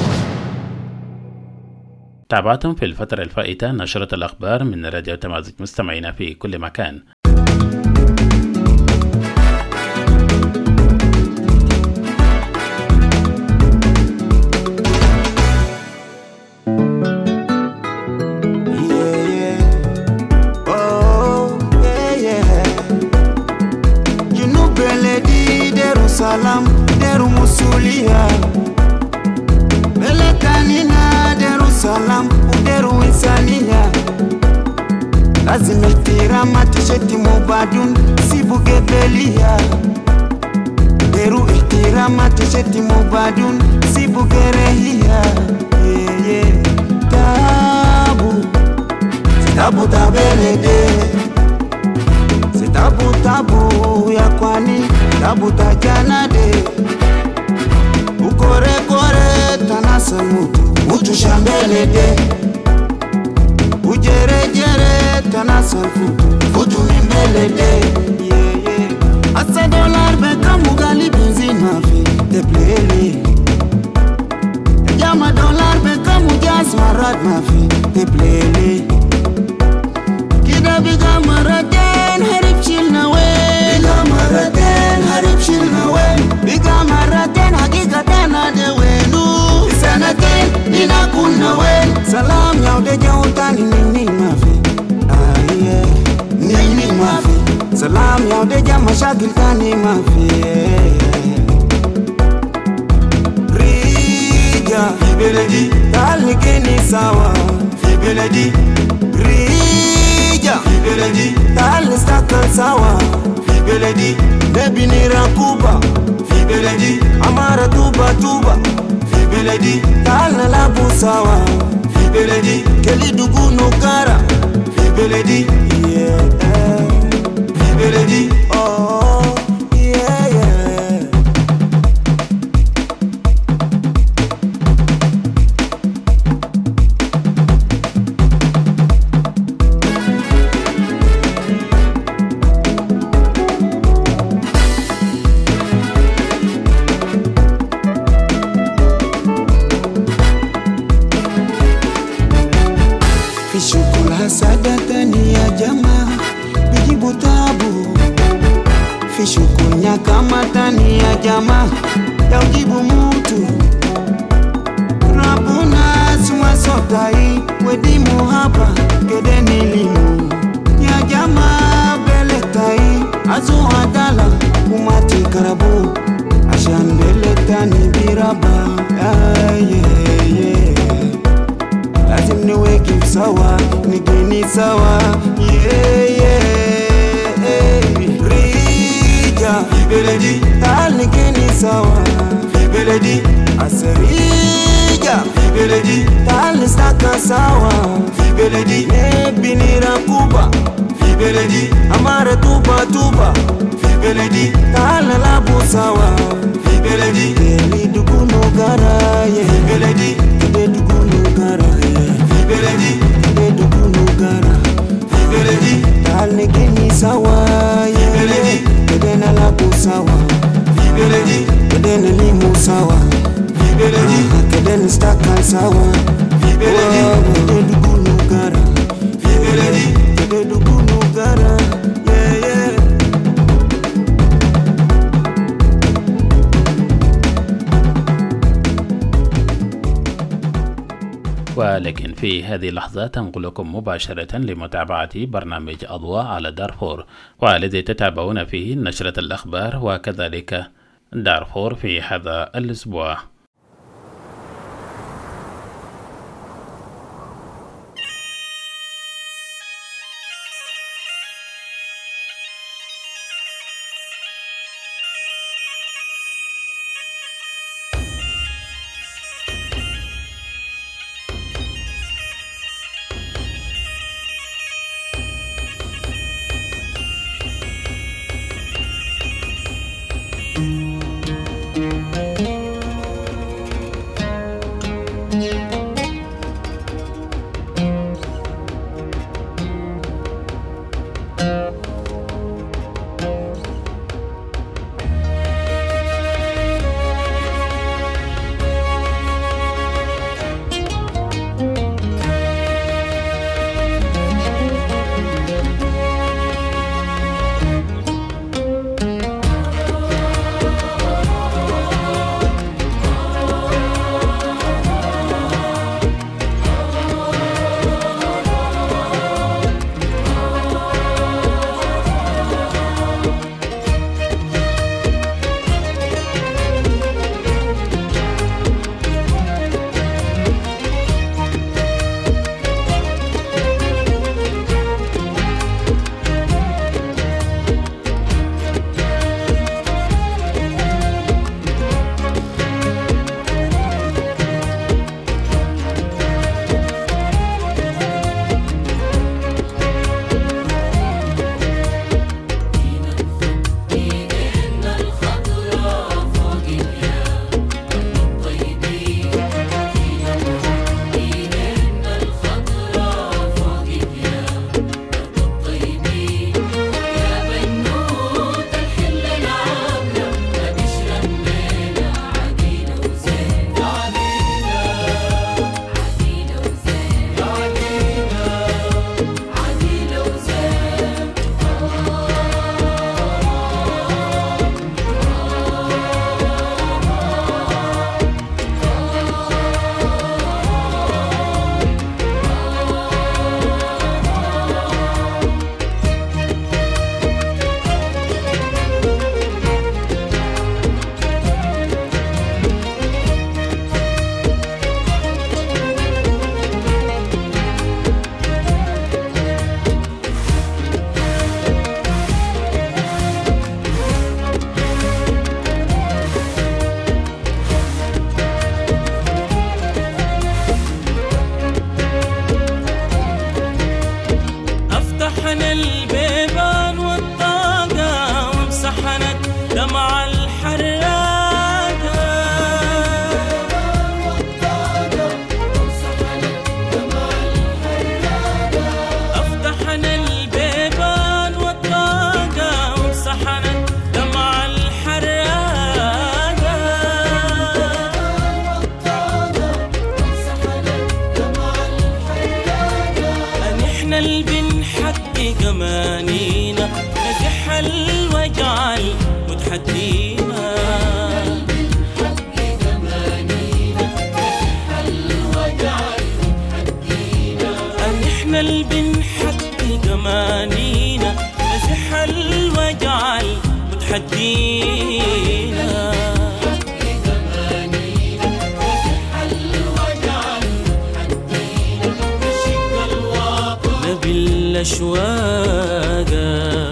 تابعتم في الفترة الفائتة نشرة الأخبار من راديو تمازج مستمعينا في كل مكان. Salam deru musulia Belekanina deru salam deru insania Lazim ihtirama tisheti mubadun sibuge belia Deru ihtirama tisheti mubadun sibuge rehia yeah, yeah. Tabu Tabu tabelede Tabu tabu ya kwani tabu tajana de ukore nasal mutu mutu shambele de ujere jere tanasal futu futu mimbele de yeah yeah asa dollar beka mugali benzina fi de plele jama dollar beka mujas marad mafi de plele kida biga maraden harib chil nawe biga maraden harib chil nawe biga maraden hakika tena de wenu sanaten nina kuna we salam ya udeja utani nini mafi aye nini mafi salam ya udeja mashakil tani mafi rija fi beledi tali keni sawa fi beledi rija fi beledi tali stakal sawa fi beledi bebi nira kuba fi beledi amara tuba tuba fi beledi talna labu sawa fi beledi keli dugu nukara fi beledi yeah fi beledi oh yeah yeah sadatani ya jamaa bijibu tabu fishukunya kama tani ya jamaa ya ujibu mutu rabuna suwa sotai wedimu hapa kedeni limu ya jamaa beletai azu adala umati karabu ashan beletani biraba yeah, yeah, yeah. Lazim niwe give sawa, nigeni sawa, yeah, yeah, yeah. Rija, fi beledi, tal nigeni sawa, fi beledi. Asarija, fi beledi, tal staka sawa, fi beledi. Nebi nira kuba, fi beledi. Amara tuba tuba, fi beledi. Tal labu sawa, fi beledi. Keli dugunu gara, yeah, fi beledi. Kede dugunu gara, fi beledi, kede dugunu gara, fi beledi. Tal negeni sawa, yeah, fi beledi. Kede na labu sawa, fi beledi. Kede na limu sawa, fi beledi. Kede na staka sawa, fi beledi. Kede dugunu gara, fi beledi. Kede dugunu gara, yeah yeah. ولكن في هذه اللحظات أنقلكم مباشرة لمتابعة برنامج أضواء على دارفور، والذي تتابعون فيه نشرة الأخبار وكذلك دارفور في هذا الأسبوع. احنا اللي بنحقق امانينا نزح الوجع المتحدينا. احنا اللي بنحقق امانينا نزح الوجع المتحدينا. نبي الاشواق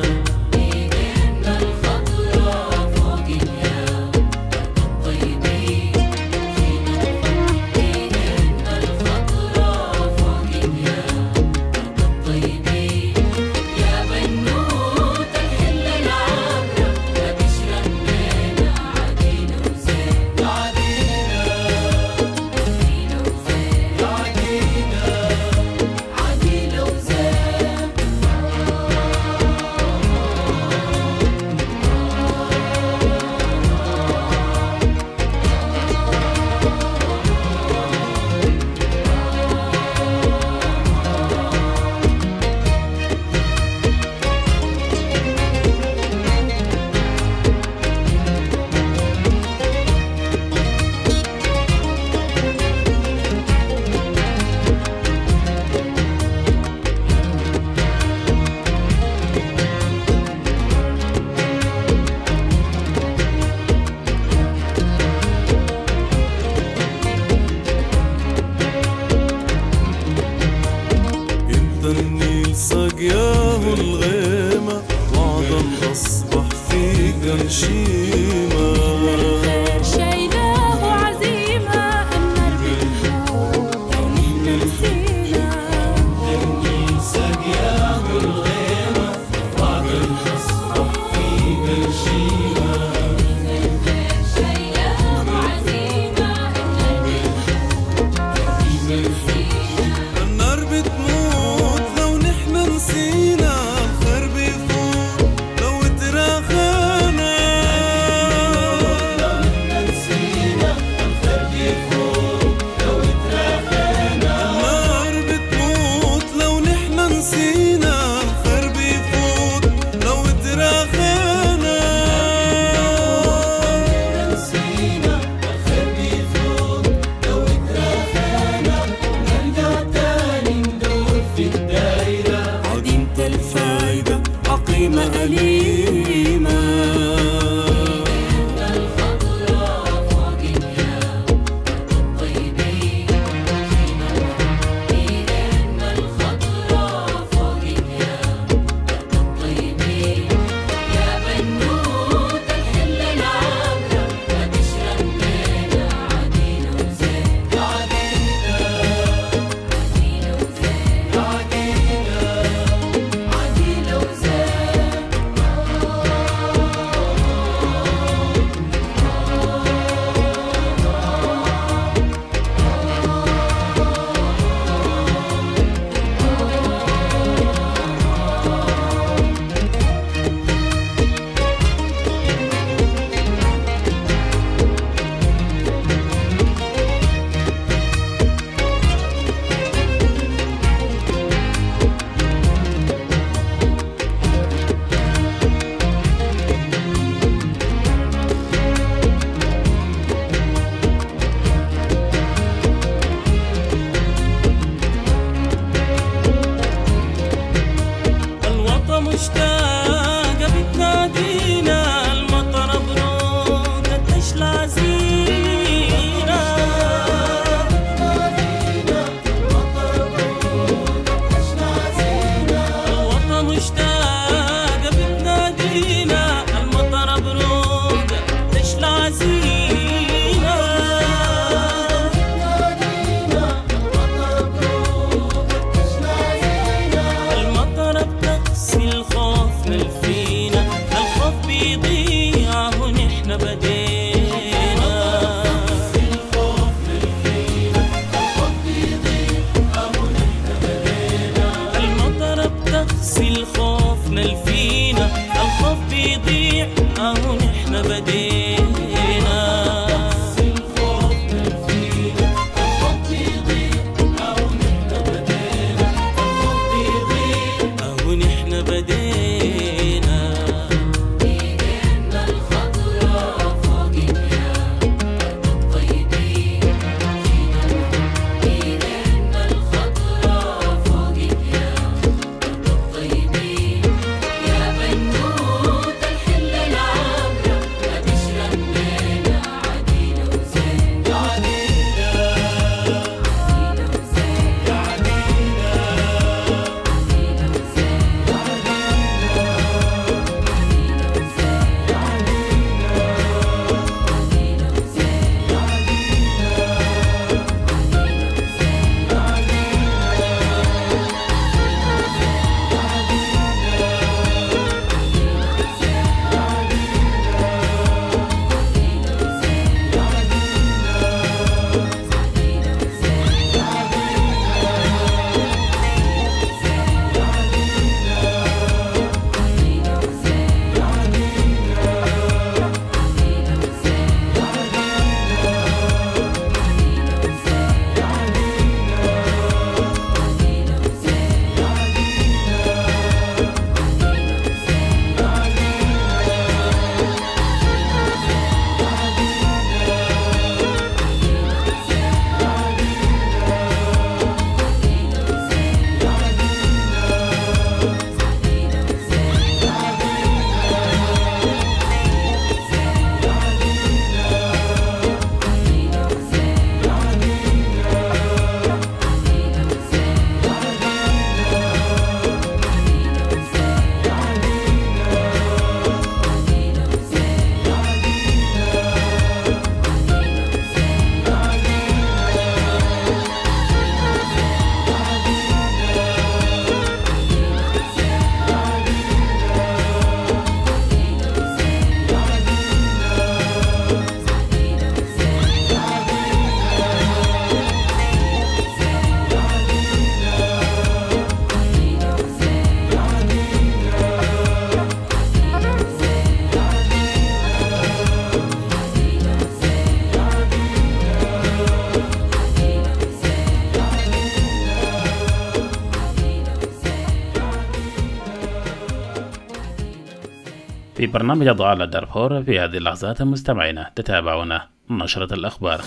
في برنامج أضواء على دارفور في هذه اللحظات مستمعينا تتابعون نشرة الأخبار.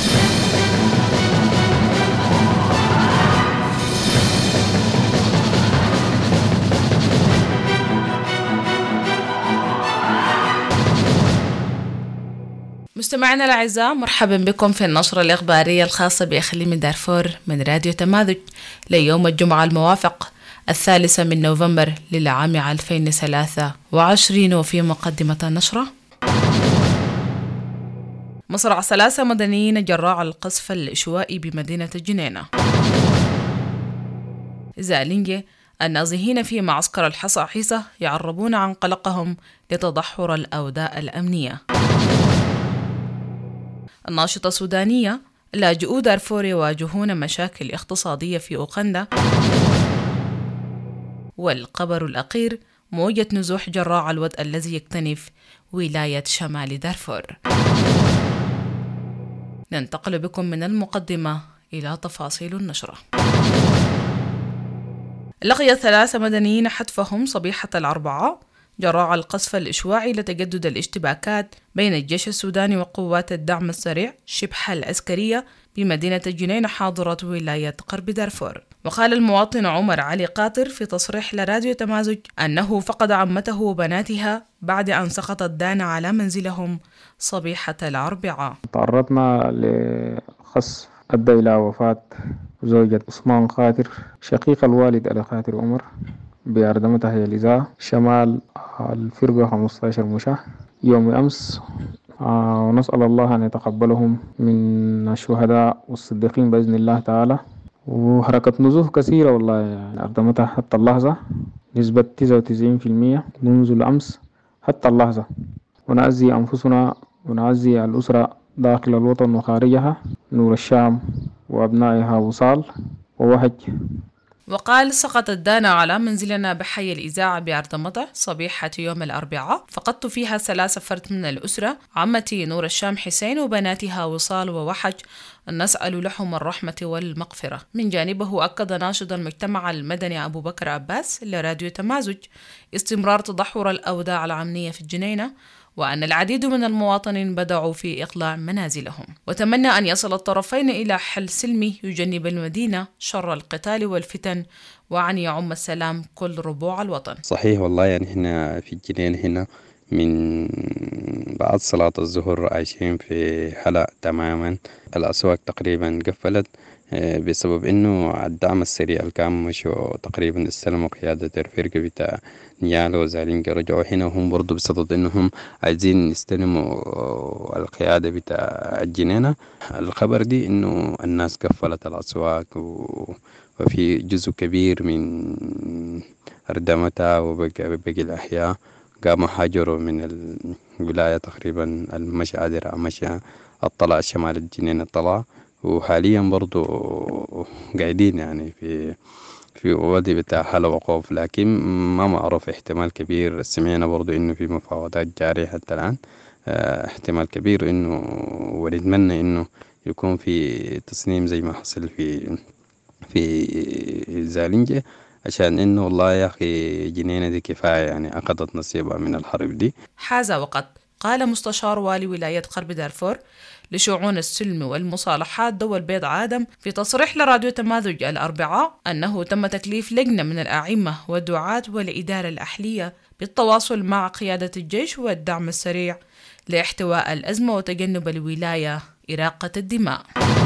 مستمعينا الأعزاء، مرحبا بكم في النشرة الإخبارية الخاصة بإقليم دارفور من راديو تماذج ليوم الجمعة الموافق الثالثة من نوفمبر للعام ألفين وثلاثة وعشرين. وفي مقدمة النشرة: مصرع ثلاثة مدنيين جراء القصف العشوائي بمدينة الجنينة. زالينجي النازحين في معسكر الحصى حيصة يعربون عن قلقهم لتدهور الأوضاع الأمنية. الناشطة السودانية: لاجئو دارفور يواجهون مشاكل اقتصادية في أوغندا. والخبر الأخير: موجة نزوح جراء الوضع الذي يكتنف ولاية شمال دارفور. ننتقل بكم من المقدمة إلى تفاصيل النشرة. لقي ثلاثة مدنيين حتفهم صبيحة الأربعاء جراء القصف الإشواعي لتجدد الاشتباكات بين الجيش السوداني وقوات الدعم السريع شبح العسكرية بمدينة الجنينة حاضرة ولاية غرب دارفور. وقال المواطن عمر علي قاطر في تصريح لراديو تمازج أنه فقد عمته وبناتها بعد أن سقطت دانة على منزلهم صبيحة الأربعاء. تعرضنا لخصف أدى إلى وفاة زوجة عثمان قاطر شقيق الوالد علي قاطر عمر بأردمتها هي الإذاعة شمال الفرقة خمسة عشر مشاه يوم أمس. آه ونسأل الله أن يتقبلهم من الشهداء والصديقين بإذن الله تعالى. وحركة نزوح كثيرة والله، يعني أردمتها حتى اللحظة نسبة تسعة وتسعين بالمئة منذ الأمس حتى اللحظة. ونعزي أنفسنا ونعزي الأسرة داخل الوطن وخارجها، نور الشام وأبنائها وصال ووحج. وقال: سقطت دانا على منزلنا بحي الإذاعة بأردمطة صبيحة يوم الأربعاء، فقدت فيها ثلاثة فرد من الأسرة، عمتي نور الشام حسين وبناتها وصال ووحج، نسأل لهم الرحمة والمغفرة. من جانبه أكد ناشط المجتمع المدني أبو بكر عباس لراديو تمازج استمرار تدهور الأوضاع الأمنية في الجنينة، وأن العديد من المواطنين بدأوا في إقلاع منازلهم، وتمنى أن يصل الطرفين إلى حل سلمي يجنب المدينة شر القتال والفتن وأن يعم السلام كل ربوع الوطن. صحيح والله، يعني إحنا في الجنين هنا من بعد صلاة الظهر عايشين في حلق تماما. الأسواق تقريبا قفلت بسبب إنه الدعم السريع الكام مشوا تقريبا استلموا قيادة الفرقة بتاع نيالو وزالينجا، رجعوا هنا وهم برضو بصدد إنهم عايزين يستلموا القيادة بتاع الجنينة. الخبر دي إنه الناس قفلت الأسواق وفي جزء كبير من أردمتها وباقي الأحياء قاموا حاجروا من الولاية تقريبا المشي عادرة مشي الطلع شمال الجنين الطلع، وحاليا برضو قاعدين يعني في في وادي بتاع حل وقوف، لكن ما معروف. احتمال كبير سمعنا برضو انه في مفاوضات جارية حتى الآن، اه احتمال كبير انه ونتمنى انه يكون في تصميم زي ما حصل في في زالينجا، عشان إنه والله يا أخي جنينة دي كفاية يعني أخذت نصيبها من الحرب دي. هذا وقد قال مستشار والي ولاية غرب دارفور لشؤون السلم والمصالحات دول بيض عادم في تصريح لراديو تماذج الأربعاء أنه تم تكليف لجنة من الأعمة والدعاة والإدارة الأهلية بالتواصل مع قيادة الجيش والدعم السريع لاحتواء الأزمة وتجنب الولاية إراقة الدماء.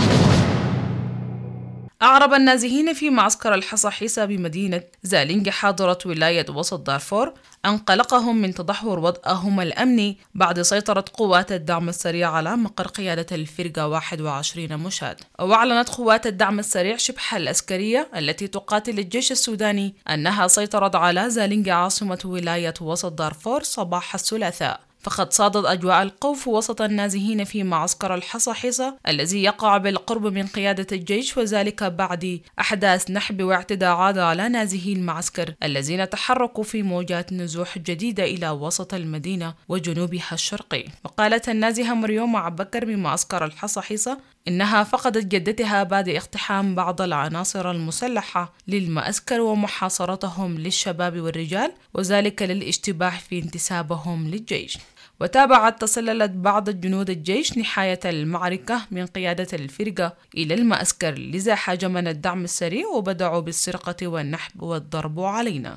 أعرب النازحين في معسكر الحصى حيصة بمدينة زالينجا حاضرة ولاية وسط دارفور عن قلقهم من تدهور وضعهم الأمني بعد سيطرة قوات الدعم السريع على مقر قيادة الفرقة واحد وعشرين مشاد. وأعلنت قوات الدعم السريع شبح العسكرية التي تقاتل الجيش السوداني أنها سيطرت على زالينجا عاصمة ولاية وسط دارفور صباح الثلاثاء، فقد صادت أجواء الخوف وسط النازحين في معسكر الحصى حيصة الذي يقع بالقرب من قيادة الجيش، وذلك بعد أحداث نحب واعتداءات على نازحي المعسكر الذين تحركوا في موجات نزوح جديدة إلى وسط المدينة وجنوبها الشرقي. وقالت النازحة مريوم عبكر من معسكر الحصى حيصة إنها فقدت جدتها بعد اقتحام بعض العناصر المسلحة للمعسكر ومحاصرتهم للشباب والرجال، وذلك للاشتباه في انتسابهم للجيش. وتابعت تسللت بعض الجنود الجيش نهاية المعركة من قيادة الفرقة إلى المعسكر، لذا حاجمنا الدعم السريع وبدأوا بالسرقة والنحب والضرب علينا.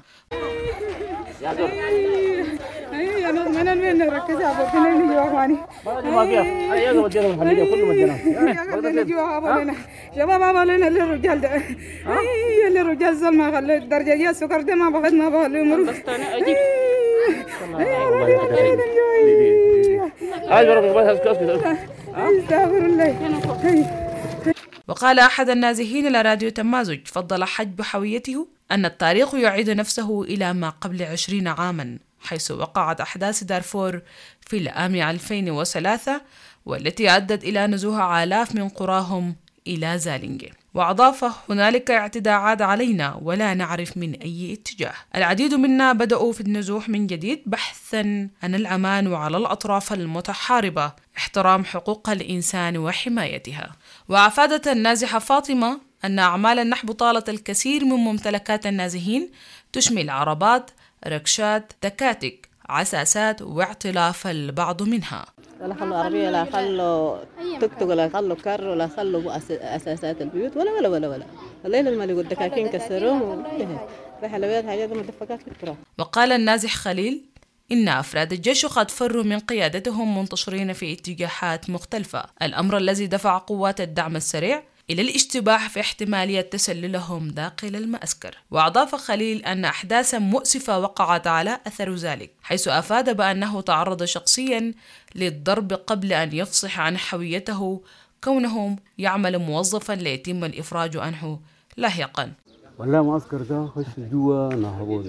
شباب ما لنا للرجال ده يا للرجال زل ما خلي الدرجة يا سكر ده ما بغد ما بغلي مرو بس انا اجي وقال أحد النازحين لراديو تمازج فضل حجب حويته أن التاريخ يعيد نفسه إلى ما قبل عشرين عاما، حيث وقعت أحداث دارفور في العام ألفين وثلاثة والتي أدت إلى نزوح آلاف من قراهم إلى زالينجي. وأضاف: هنالك اعتداءات علينا ولا نعرف من أي اتجاه. العديد منا بدأوا في النزوح من جديد بحثا عن الأمان وعلى الأطراف المتحاربة احترام حقوق الإنسان وحمايتها. وأفادت النازحة فاطمة أن أعمال النحب طالت الكثير من ممتلكات النازحين، تشمل عربات، ركشات، تكاتك، عساسات، واعتلاف البعض منها. لا خلوا عربية، لا خلوا توك توك، لا خلوا كر، ولا خلوا أساسات البيوت، ولا ولا ولا ولا الليل الملك والدكاكين كسروهم، رحلويات حاجات مدفقات في التراب. وقال النازح خليل إن أفراد الجيش قد فروا من قيادتهم منتشرين في اتجاهات مختلفة، الأمر الذي دفع قوات الدعم السريع إلى الاشتباه في احتمالية تسللهم داخل المعسكر. وأضاف خليل أن أحداثا مؤسفة وقعت على أثر ذلك، حيث أفاد بأنه تعرض شخصيا للضرب قبل أن يفصح عن حويته، كونه يعمل موظفا ليتم الإفراج عنه لاحقا. والله معسكر ده خش جوا نهبوا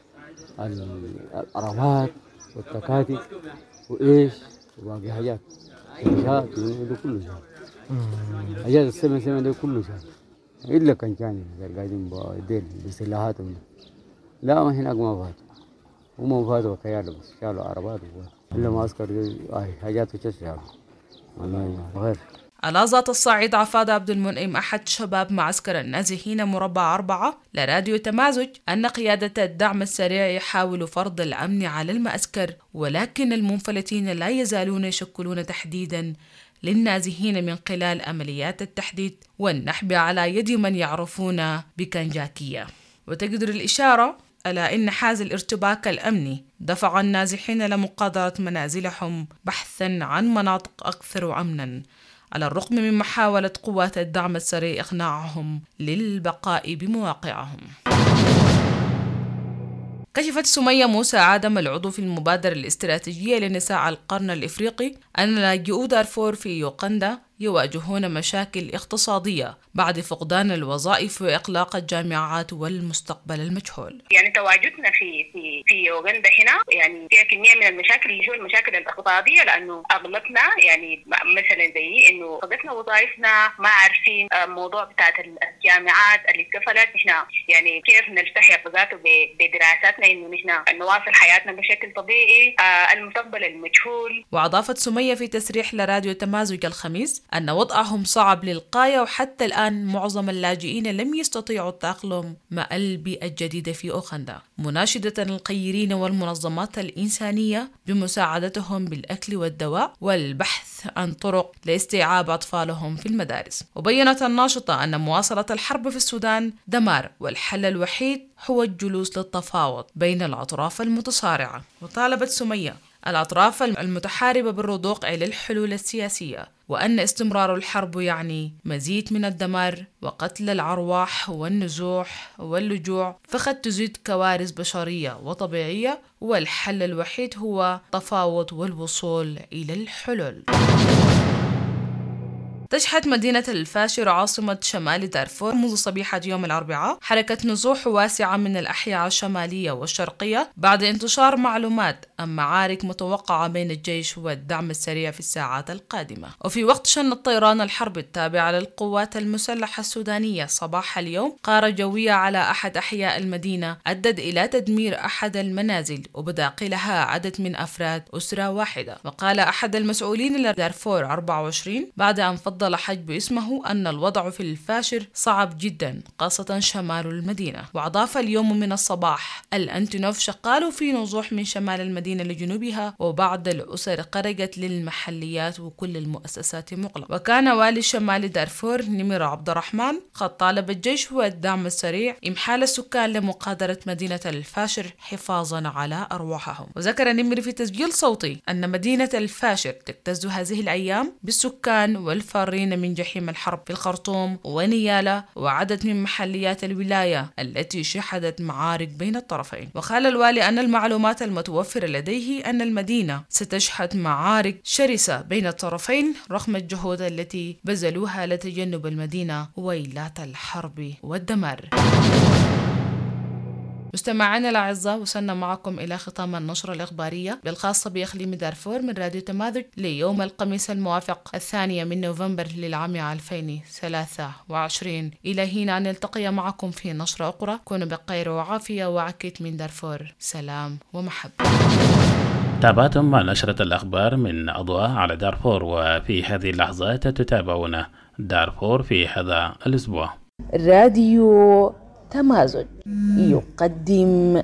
العربات والتكاتك وإيش وباقي حاجات شات ده كله شات حاجات السمن سمن ده كله شات إلا كان كان قاعدين بديل بسلاحاتهم. لا ما هناك ما فاتوا وما فاتوا كياله بس شالوا عربات إلا معسكر ده حاجات وشات والله غير. على ذات الصعيد أفاد عبد المنعم أحد شباب معسكر النازحين مربع أربعة لراديو تمازج أن قيادة الدعم السريع يحاول فرض الأمن على المعسكر، ولكن المنفلتين لا يزالون يشكلون تحديدا للنازحين من خلال عمليات التحديد والنحب على يد من يعرفون بكنجاكية. وتقدر الإشارة على أن حاز الارتباك الأمني دفع النازحين لمقاطعة منازلهم بحثا عن مناطق أكثر أمنا، على الرغم من محاولة قوات الدعم السريع إقناعهم للبقاء بمواقعهم. كشفت سمية موسى عادم العضو في المبادرة الاستراتيجية لنساء القرن الإفريقي أن لاجئو دارفور في يوغندا يواجهون مشاكل اقتصادية بعد فقدان الوظائف وإغلاق الجامعات والمستقبل المجهول. يعني تواجدنا في في في يوغندا هنا يعني فيها كمية من المشاكل اللي هو المشاكل الاقتصادية، لأنه أغلبنا يعني مثلا زي إنه فقدنا وظائفنا، ما عارفين موضوع بتاعت الجامعات اللي اتقفلت، إحنا يعني كيف نلتحق ذاته بدراساتنا إنه نحن نواصل حياتنا بشكل طبيعي، المستقبل المجهول. وأضافت سمية في تصريح لراديو تمازج الخميس أن وضعهم صعب للغاية، وحتى الآن معظم اللاجئين لم يستطيعوا التأقلم مع البيئة الجديدة في أوغندا، مناشدة القيرين والمنظمات الإنسانية بمساعدتهم بالأكل والدواء والبحث عن طرق لاستيعاب أطفالهم في المدارس. وبيّنت الناشطة أن مواصلة الحرب في السودان دمار، والحل الوحيد هو الجلوس للتفاوض بين الأطراف المتصارعة. وطالبت سمية الأطراف المتحاربة بالرضوخ إلى الحلول السياسية، وأن استمرار الحرب يعني مزيد من الدمار وقتل الأرواح والنزوح واللجوع، فقد تزيد كوارث بشرية وطبيعية، والحل الوحيد هو التفاوض والوصول إلى الحلول. تشهد مدينة الفاشر عاصمة شمال دارفور منذ صبيحة يوم الأربعاء حركة نزوح واسعة من الأحياء الشمالية والشرقية بعد انتشار معلومات عن معارك متوقعة بين الجيش والدعم السريع في الساعات القادمة. وفي وقت شن الطيران الحرب التابعة للقوات المسلحة السودانية صباح اليوم غارة جوية على أحد أحياء المدينة أدت إلى تدمير أحد المنازل وبداخلها عدد من أفراد أسرة واحدة. وقال أحد المسؤولين لدارفور أربعة وعشرين بعد أن فضل فضل حج باسمه أن الوضع في الفاشر صعب جدا خاصة شمال المدينة. وأضاف اليوم من الصباح الأنتونوف شغال في نزوح من شمال المدينة لجنوبها، وبعض الأسر خرجت للمحليات وكل المؤسسات مغلقة. وكان والي شمال دارفور نمر عبد الرحمن قد طالب الجيش والدعم السريع إمحال السكان لمقادرة مدينة الفاشر حفاظا على أرواحهم. وذكر نمر في تسجيل صوتي أن مدينة الفاشر تكتز هذه الأيام بالسكان والفارين من جحيم الحرب في الخرطوم ونيالا وعدد من محليات الولاية التي شهدت معارك بين الطرفين. وقال الوالي أن المعلومات المتوفرة لديه أن المدينة ستشهد معارك شرسة بين الطرفين رغم الجهود التي بذلوها لتجنب المدينة ويلات الحرب والدمار. مستمعينا الأعزاء، وصلنا معكم إلى ختام النشرة الإخبارية بالخاصة بإقليم دارفور من راديو تماذج ليوم الخميس الموافق الثانية من نوفمبر للعام ألفين وثلاثة وعشرين. إلى هنا نلتقي معكم في نشرة أخرى. كونوا بخير وعافية وعكيت من دارفور. سلام ومحبة. تابعتم مع نشرة الأخبار من أضواء على دارفور، وفي هذه اللحظات تتابعون دارفور في هذا الأسبوع. راديو تمازج يقدم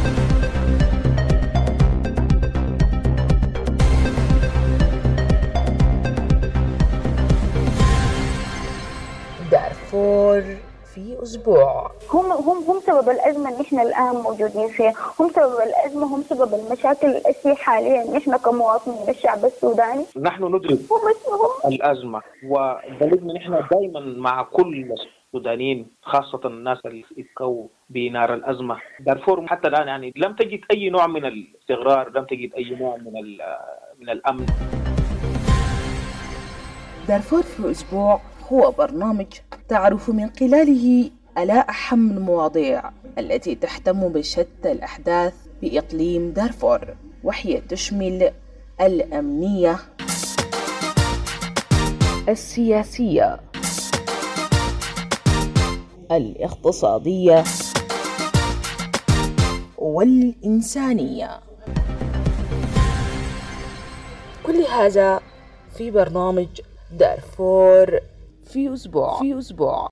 دارفور في أسبوع. هم هم هم سبب الأزمة اللي إحنا الآن موجودين فيها، هم سبب الأزمة، هم سبب المشاكل التي حاليا إحنا كمواطنين الشعب السوداني. نحن ندرك الأزمة، ودليل من إحنا دائما مع كل السودانيين خاصة الناس اللي يبكوا بنار الأزمة. دارفور حتى الآن يعني لم تجد أي نوع من الاستقرار، لم تجد أي نوع من من الأمن. دارفور في أسبوع هو برنامج تعرف من خلاله على أهم المواضيع التي تهتم بشتى الأحداث بإقليم دارفور، وهي تشمل الأمنية، السياسية، الاقتصادية، والإنسانية. كل هذا في برنامج دارفور في أسبوع في أسبوع.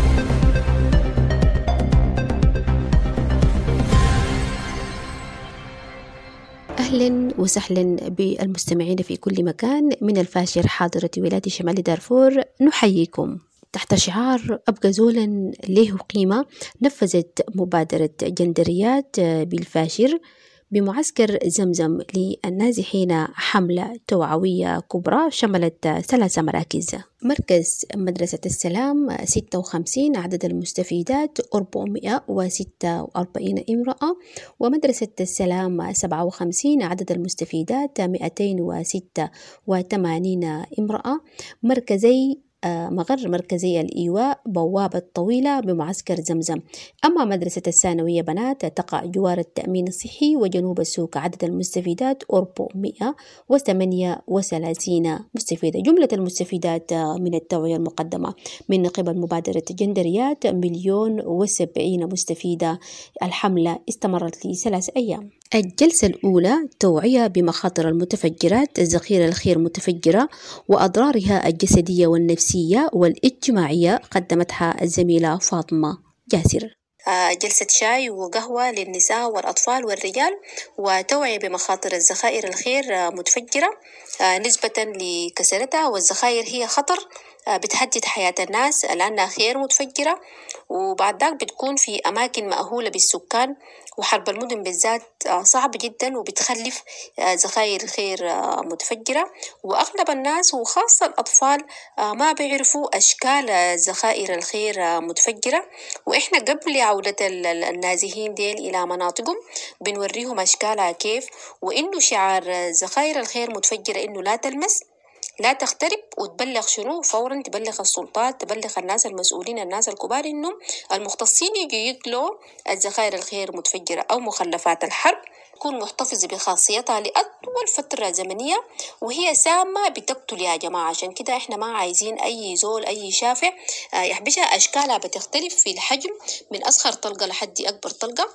أهلا وسهلا بالمستمعين في كل مكان من الفاشر حاضرة ولاية شمال دارفور. نحييكم تحت شعار أبقى زولا له قيمة. نفذت مبادرة جندريات بالفاشر بمعسكر زمزم للنازحين حملة توعوية كبرى شملت ثلاث مراكز. مركز مدرسة السلام ستة وخمسين، عدد المستفيدات أربعمائة وستة وأربعين امرأة، ومدرسة السلام سبعة وخمسين، عدد المستفيدات مئتين وستة وثمانين امرأة. مركزي مغر مركزي الإيواء بوابة طويلة بمعسكر زمزم. أما مدرسة الثانوية بنات تقع جوار التأمين الصحي وجنوب السوق، عدد المستفيدات أربعمائة وثمانية وثلاثين مستفيدة. جملة المستفيدات من التوعية المقدمة من قبل مبادرة جندريات مليون وسبعين مستفيدة. الحملة استمرت لثلاث أيام. الجلسة الأولى توعية بمخاطر المتفجرات، ذخيرة الخير متفجرة وأضرارها الجسدية والنفسية والاجتماعية، قدمتها الزميلة فاطمة جاسر. جلسة شاي وقهوة للنساء والأطفال والرجال، وتوعية بمخاطر الذخائر الخير متفجرة نسبة لكثرتها، والذخائر هي خطر بتهدد حياة الناس لأنها خير متفجرة، وبعد ذلك بتكون في أماكن مأهولة بالسكان، وحرب المدن بالذات صعب جدا وبتخلف ذخائر خير متفجرة. وأغلب الناس وخاصة الأطفال ما بيعرفوا أشكال ذخائر الخير متفجرة، وإحنا قبل عودة النازحين ديل إلى مناطقهم بنوريهم أشكالها كيف، وإنه شعار ذخائر الخير متفجرة إنه لا تلمس، لا تقترب، وتبلغ شنو فورا، تبلغ السلطات، تبلغ الناس المسؤولين، الناس الكبار، إنهم المختصين يجوا يقلوا الذخائر الخير متفجرة أو مخلفات الحرب، تكون محتفظة بخاصيتها لأطول فترة زمنية، وهي سامة بتقتل يا جماعة. عشان كده إحنا ما عايزين أي زول أي شافع يحبشها. أشكالها بتختلف في الحجم من أصغر طلقة لحد أكبر طلقة،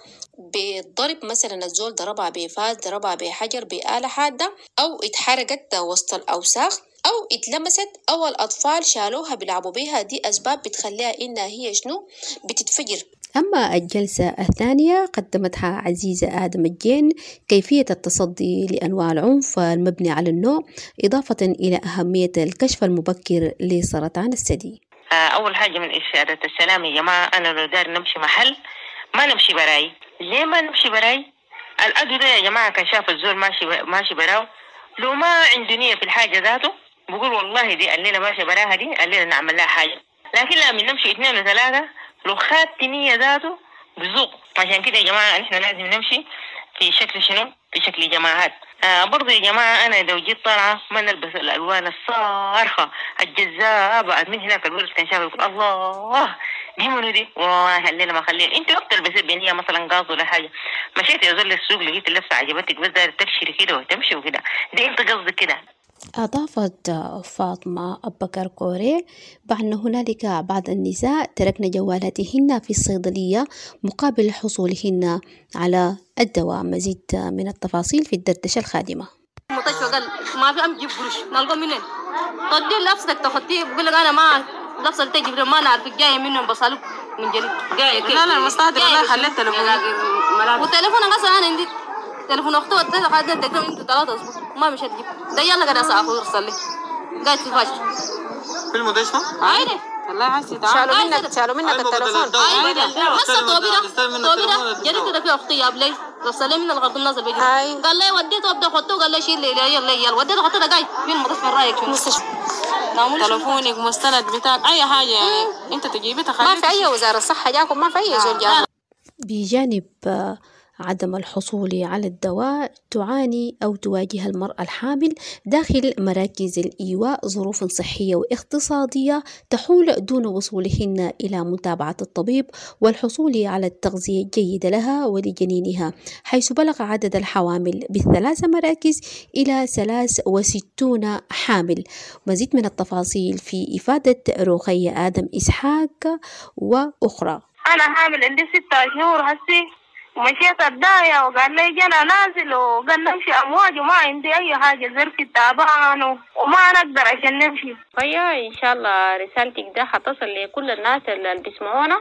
بالضرب مثلا الزول ضربها بفاس، ضربها بحجر، بآلة حادة، أو اتحرقت وسط الأوساخ، أو اتلمست أو الأطفال شالوها بيلعبوا بيها، دي أسباب بتخليها إنها هي شنو بتتفجر. أما الجلسة الثانية قدمتها عزيزة آدم الجين كيفية التصدي لأنواع العنف المبني على النوع، إضافة إلى أهمية الكشف المبكر لسرطان الثدي. أول حاجة من إشارة السلام يا جماعة، أنا لو دار نمشي محل ما نمشي براي. ليه ما نمشي براي؟ الأدو ده يا جماعة كان شاف الزول ماشي ماشي براو، لو ما عنده نية في الحاجة ذاته بقول والله دي الليلة ماشي براها، دي الليلة نعمل لها حاجة. لكن لما نمشي اثنين وثلاثة لو خدت نية ذاته بزوق. عشان كده يا جماعة إحنا لازم نمشي في شكل شنو؟ في شكل جماعات. آه برضه يا جماعة أنا لو جيت طالعة ما نلبس الألوان الصارخة الجذابة. من هناك الولد كان شاف يقول الله دي منو دي؟ والله الليلة ما خليها. أنت وقت تلبسي بنية مثلا قاص ولا حاجة، مشيت يا زول السوق لقيت اللبسة عجبتك بس داير تبشري كده وتمشي وكده، دي أنت قصدك كده. أضافت فاطمة أبكر قوري بأن هنالك بعض النساء تركن جوالاتهن في الصيدلية مقابل حصولهن على الدواء. مزيد من التفاصيل في الدردشة الخادمة. المستشفى قال ما في أمجيب قروش، نلقى منين؟ تودي لبسك تخطيه بقول لك أنا ما لبس التجيب ما نعرف جاية منهم بصالك من جديد جاية كيف؟ لا لا المستعد والله خليت تليفوني وتليفون أصلا أنا عندي تليفون أخته وتليفون خدنا تليفون أنت ثلاثة أسبوع ما مش هتجيب ده. يلا قاعد أسأخذ يرسل لي قاعد في فاش في المستشفى؟ عادي والله عايز شالوا منك شالوا منك التليفون. أيوة نفس الطوبيرة طوبيرة جريت في أختي يا بلي رسل لي من الغرب الناس بيجي قال لي وديته أبدا خطوه قال لي شيل لي يلا يلا وديته خطوه قاعد في المستشفى رايك في المستشفى تليفونك مستند بتاعك أي حاجة يعني أنت تجيبي تخلي. ما في أي وزارة الصحة جاكم ما في أي زول جاكم. بجانب عدم الحصول على الدواء تعاني أو تواجه المرأة الحامل داخل مراكز الإيواء ظروف صحية واقتصادية تحول دون وصولهن إلى متابعة الطبيب والحصول على التغذية الجيدة لها ولجنينها، حيث بلغ عدد الحوامل بالثلاث مراكز إلى ثلاث وستون حامل. مزيد من التفاصيل في إفادة رقية آدم إسحاق وأخرى. أنا حامل عندي ستة شهور هسي ومشيت الداية وقال لي جانا نازل وقال نمشي أمواج وما عندي أي حاجة زرت التعبان وما نقدر عشان نمشي. فيا إن شاء الله رسالتك ده حتصل لكل الناس اللي بيسمعونا،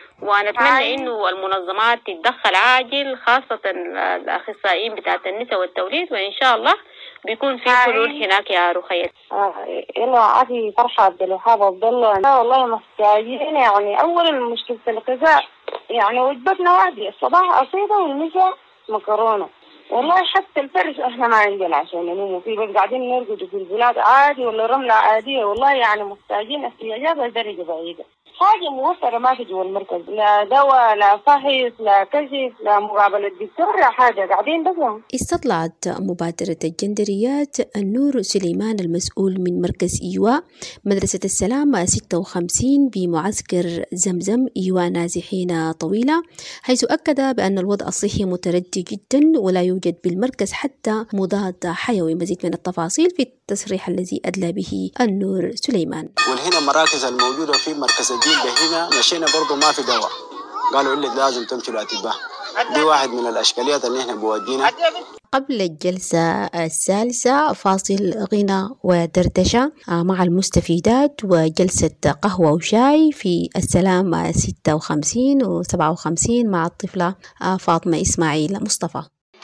ونتمنى إنه المنظمات تتدخل عاجل خاصة الأخصائيين بتاعة النساء والتوليد، وإن شاء الله بيكون في حلول هناك يا رخية. آه يلا عافي فرحة عبد الوهاب عبد الله. لا والله محتاجين يعني أول المشكلة الغذاء، يعني وجبتنا واحدة الصباح عصيدة والمساء مكرونة. والله حتى الفرش احنا ما عندنا عشان ننوم فيه، بس قاعدين نرقد في البلاد عادي ولا رملة عادية. والله يعني محتاجين احتياجات لدرجة بعيدة، حاجة موفرة ما في جوا المركز، لا دواء لا فحص لا كشف لا مقابلة دكتور لا حاجة، قاعدين بس. استطلعت مبادرة الجندريات النور سليمان المسؤول من مركز إيواء مدرسة السلام ستة وخمسين بمعسكر زمزم إيواء نازحين طويلة، حيث أكد بأن الوضع الصحي متردي جدا ولا يوجد بالمركز حتى مضاد حيوي. مزيد من التفاصيل في التصريح الذي أدلى به النور سليمان. والهنا المراكز الموجودة في مركز الجيل هنا مشينا برضو ما في دواء، قالوا إلا لازم تمشي الأطباء. دي واحد من الأشكاليات اللي احنا بودينا. قبل الجلسة الثالثة فاصل غنى ودردشة مع المستفيدات وجلسة قهوة وشاي في السلام ستة وخمسين وسبعة وخمسين مع الطفلة فاطمة إسماعيل مصطفى.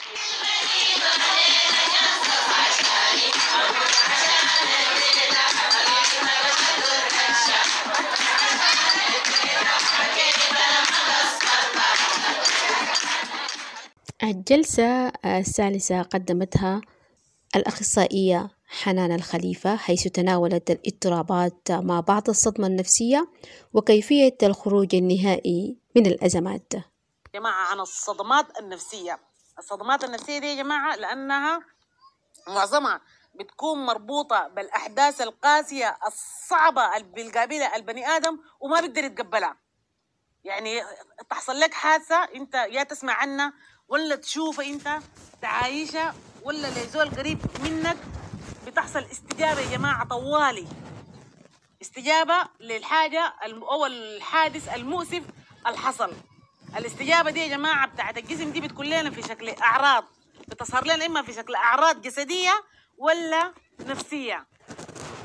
الجلسة الثالثة قدمتها الأخصائية حنان الخليفة، حيث تناولت الاضطرابات مع بعض الصدمة النفسية وكيفية الخروج النهائي من الأزمات. يا جماعة عن الصدمات النفسية، الصدمات النفسية دي يا جماعة لأنها معظمها بتكون مربوطة بالأحداث القاسية الصعبة اللي بيقابلها البني آدم وما بيقدر يتقبلها. يعني تحصل لك حادثة انت يا تسمع عنها ولا تشوفها انت تعايشها ولا لزول قريب منك، بتحصل استجابة يا جماعة طوالي، استجابة للحاجة أو الحادث المؤسف الحصل. الاستجابة دي يا جماعة بتاعت الجسم دي بتكون لنا في شكل أعراض، بتظهر لنا إما في شكل أعراض جسدية ولا نفسية.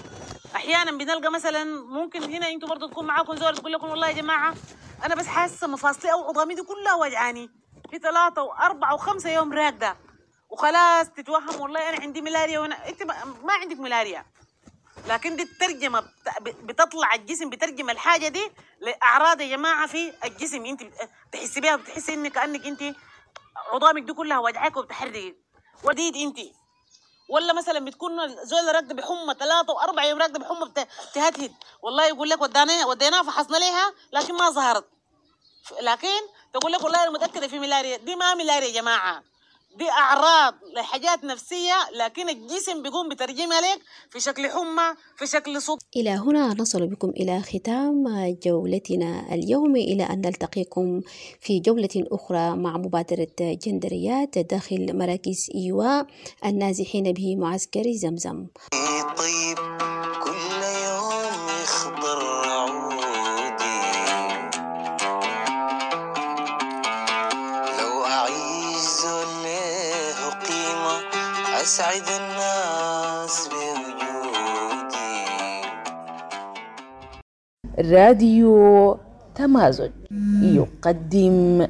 احيانا بنلقى مثلا ممكن هنا انتم برضه تكون معاكم زول تقول لكم والله يا جماعه انا بس حاسه مفاصلي او عظامي دي كلها وجعاني في ثلاثه واربعه وخمسه يوم راكده وخلاص تتوهم والله انا عندي ملاريا وانا انت ما عندك ملاريا، لكن دي الترجمه بتطلع الجسم بترجم الحاجه دي لاعراض يا جماعه في الجسم، انت بتحسي بيها بتحسي انك كانك انت عظامك دي كلها وجعاك وبتحرقك وديد انت. ولا مثلا بتكون زول راكده بحمى ثلاثه واربعه يوم راكده بحمى بتهدهد، والله يقول لك ودانا وديناها فحصنا لها لكن ما ظهرت، لكن تقول لك والله انا متاكده في ملاريا. دي ما ملاريا يا جماعه، دي اعراض لحاجات نفسيه لكن الجسم بيقوم بترجمها لك في شكل حمى في شكل صوت. الى هنا نصل بكم الى ختام جولتنا اليوم، الى ان نلتقيكم في جوله اخرى مع مبادره جندريات داخل مراكز ايواء النازحين بمعسكر زمزم. طيب كل يوم يخضر عودي، لو أعيش له قيمة أسعد الناس بوجودي. راديو تمازج يقدم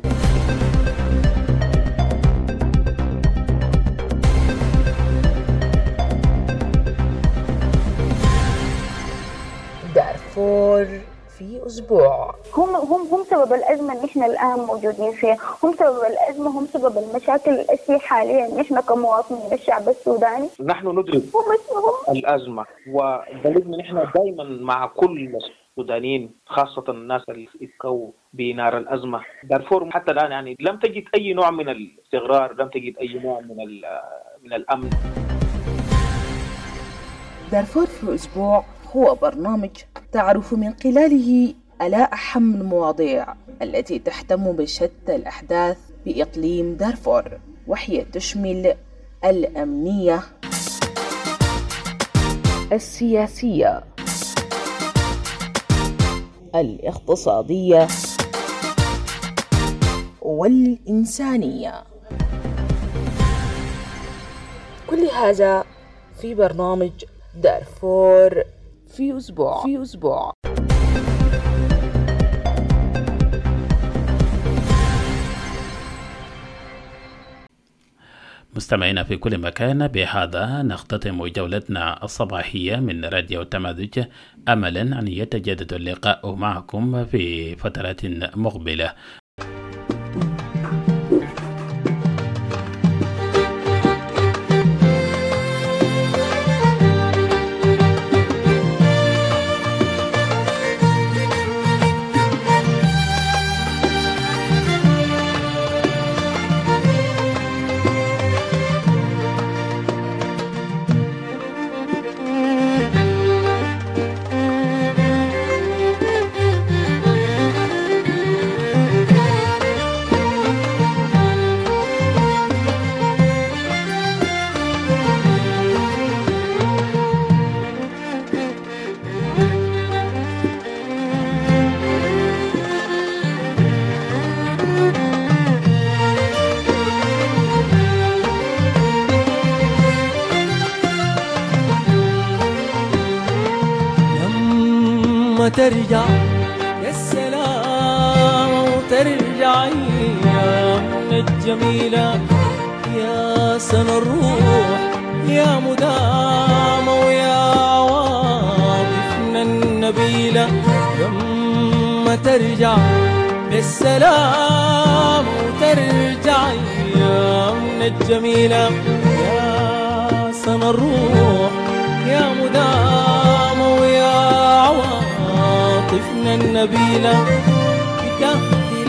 دارفور في أسبوع. هم هم هم سبب الأزمة اللي إحنا الآن موجودين فيها، هم سبب الأزمة، هم سبب المشاكل التي حاليا إحنا كمواطنين الشعب السوداني. نحن ندرك الأزمة، ودليل من إحنا دائما مع كل السودانيين خاصة الناس اللي يبكوا بنار الأزمة. دارفور حتى الآن يعني لم تجد أي نوع من الاستقرار، لم تجد أي نوع من من الأمن. دارفور في أسبوع هو برنامج تعرف من خلاله على أهم المواضيع التي تهتم بشتى الأحداث بإقليم دارفور، وهي تشمل الأمنية، السياسية، الاقتصادية، والإنسانية. كل هذا في برنامج دارفور في أسبوع في أسبوع. مستمعينا في كل مكان، بهذا نختتم جولتنا الصباحية من راديو تمازج، أملا أن يتجدد اللقاء معكم في فترات مقبلة. ترجع يا السلام وترجعي يا من الجميلة، يا سنة الروح يا مدامة ويا عواطفنا النبيلة. لما ترجع بالسلام وترجعي يا من الجميلة، يا سنة الروح يا مدامة ويا عواطفنا النبيلة. بتهدي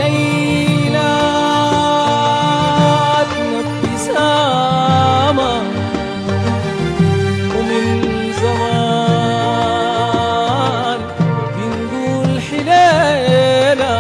ليلاتنا ابتسامة ومن زمان بنقول حليلة.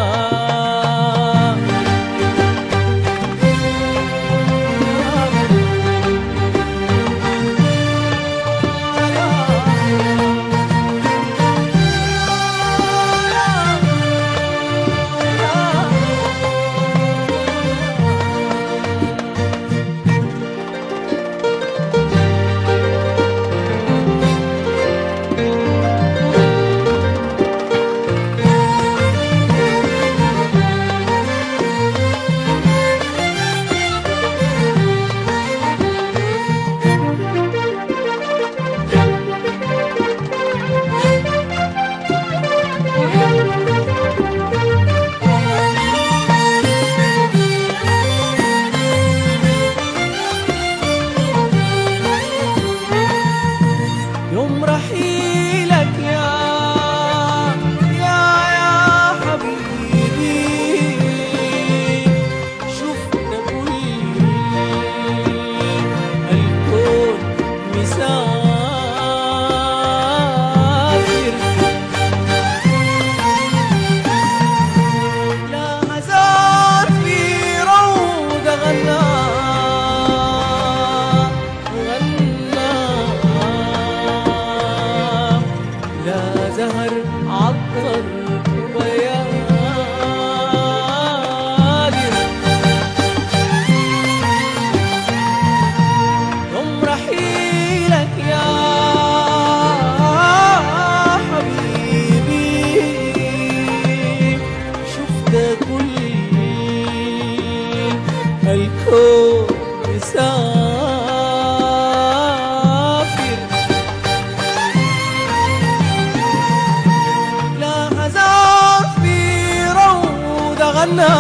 غنى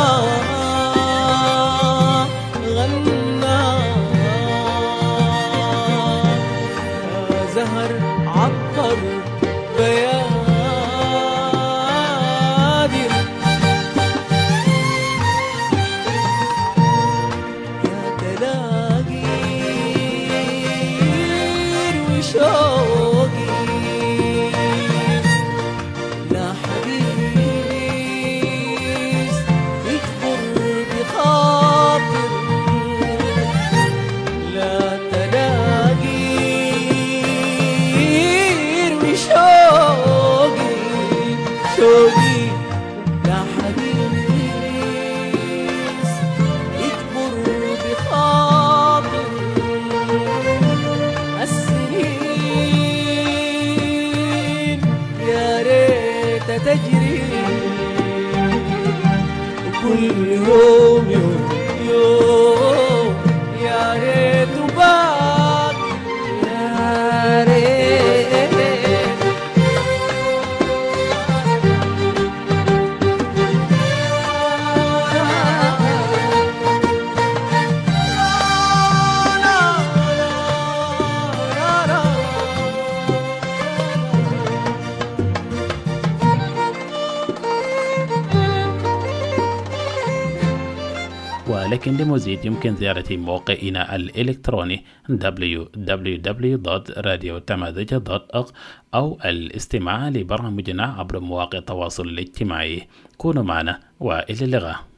غنى يا زهر عطر بيادر يا تلاقير وشوقي لا حديث يكبر بخاطر لا تلاقير وشوقي شوقي لا حديث يكبر بخاطر السنين يا ريت تجري وكل يوم يوم يوم يا ريت باقي يا ريت ولكن لمزيد يمكن زيارة موقعنا الإلكتروني دبليو دبليو دبليو دوت راديو تمازيغ دوت أورغ أو الاستماع لبرامجنا عبر مواقع التواصل الاجتماعي. كونوا معنا وإلى اللقاء.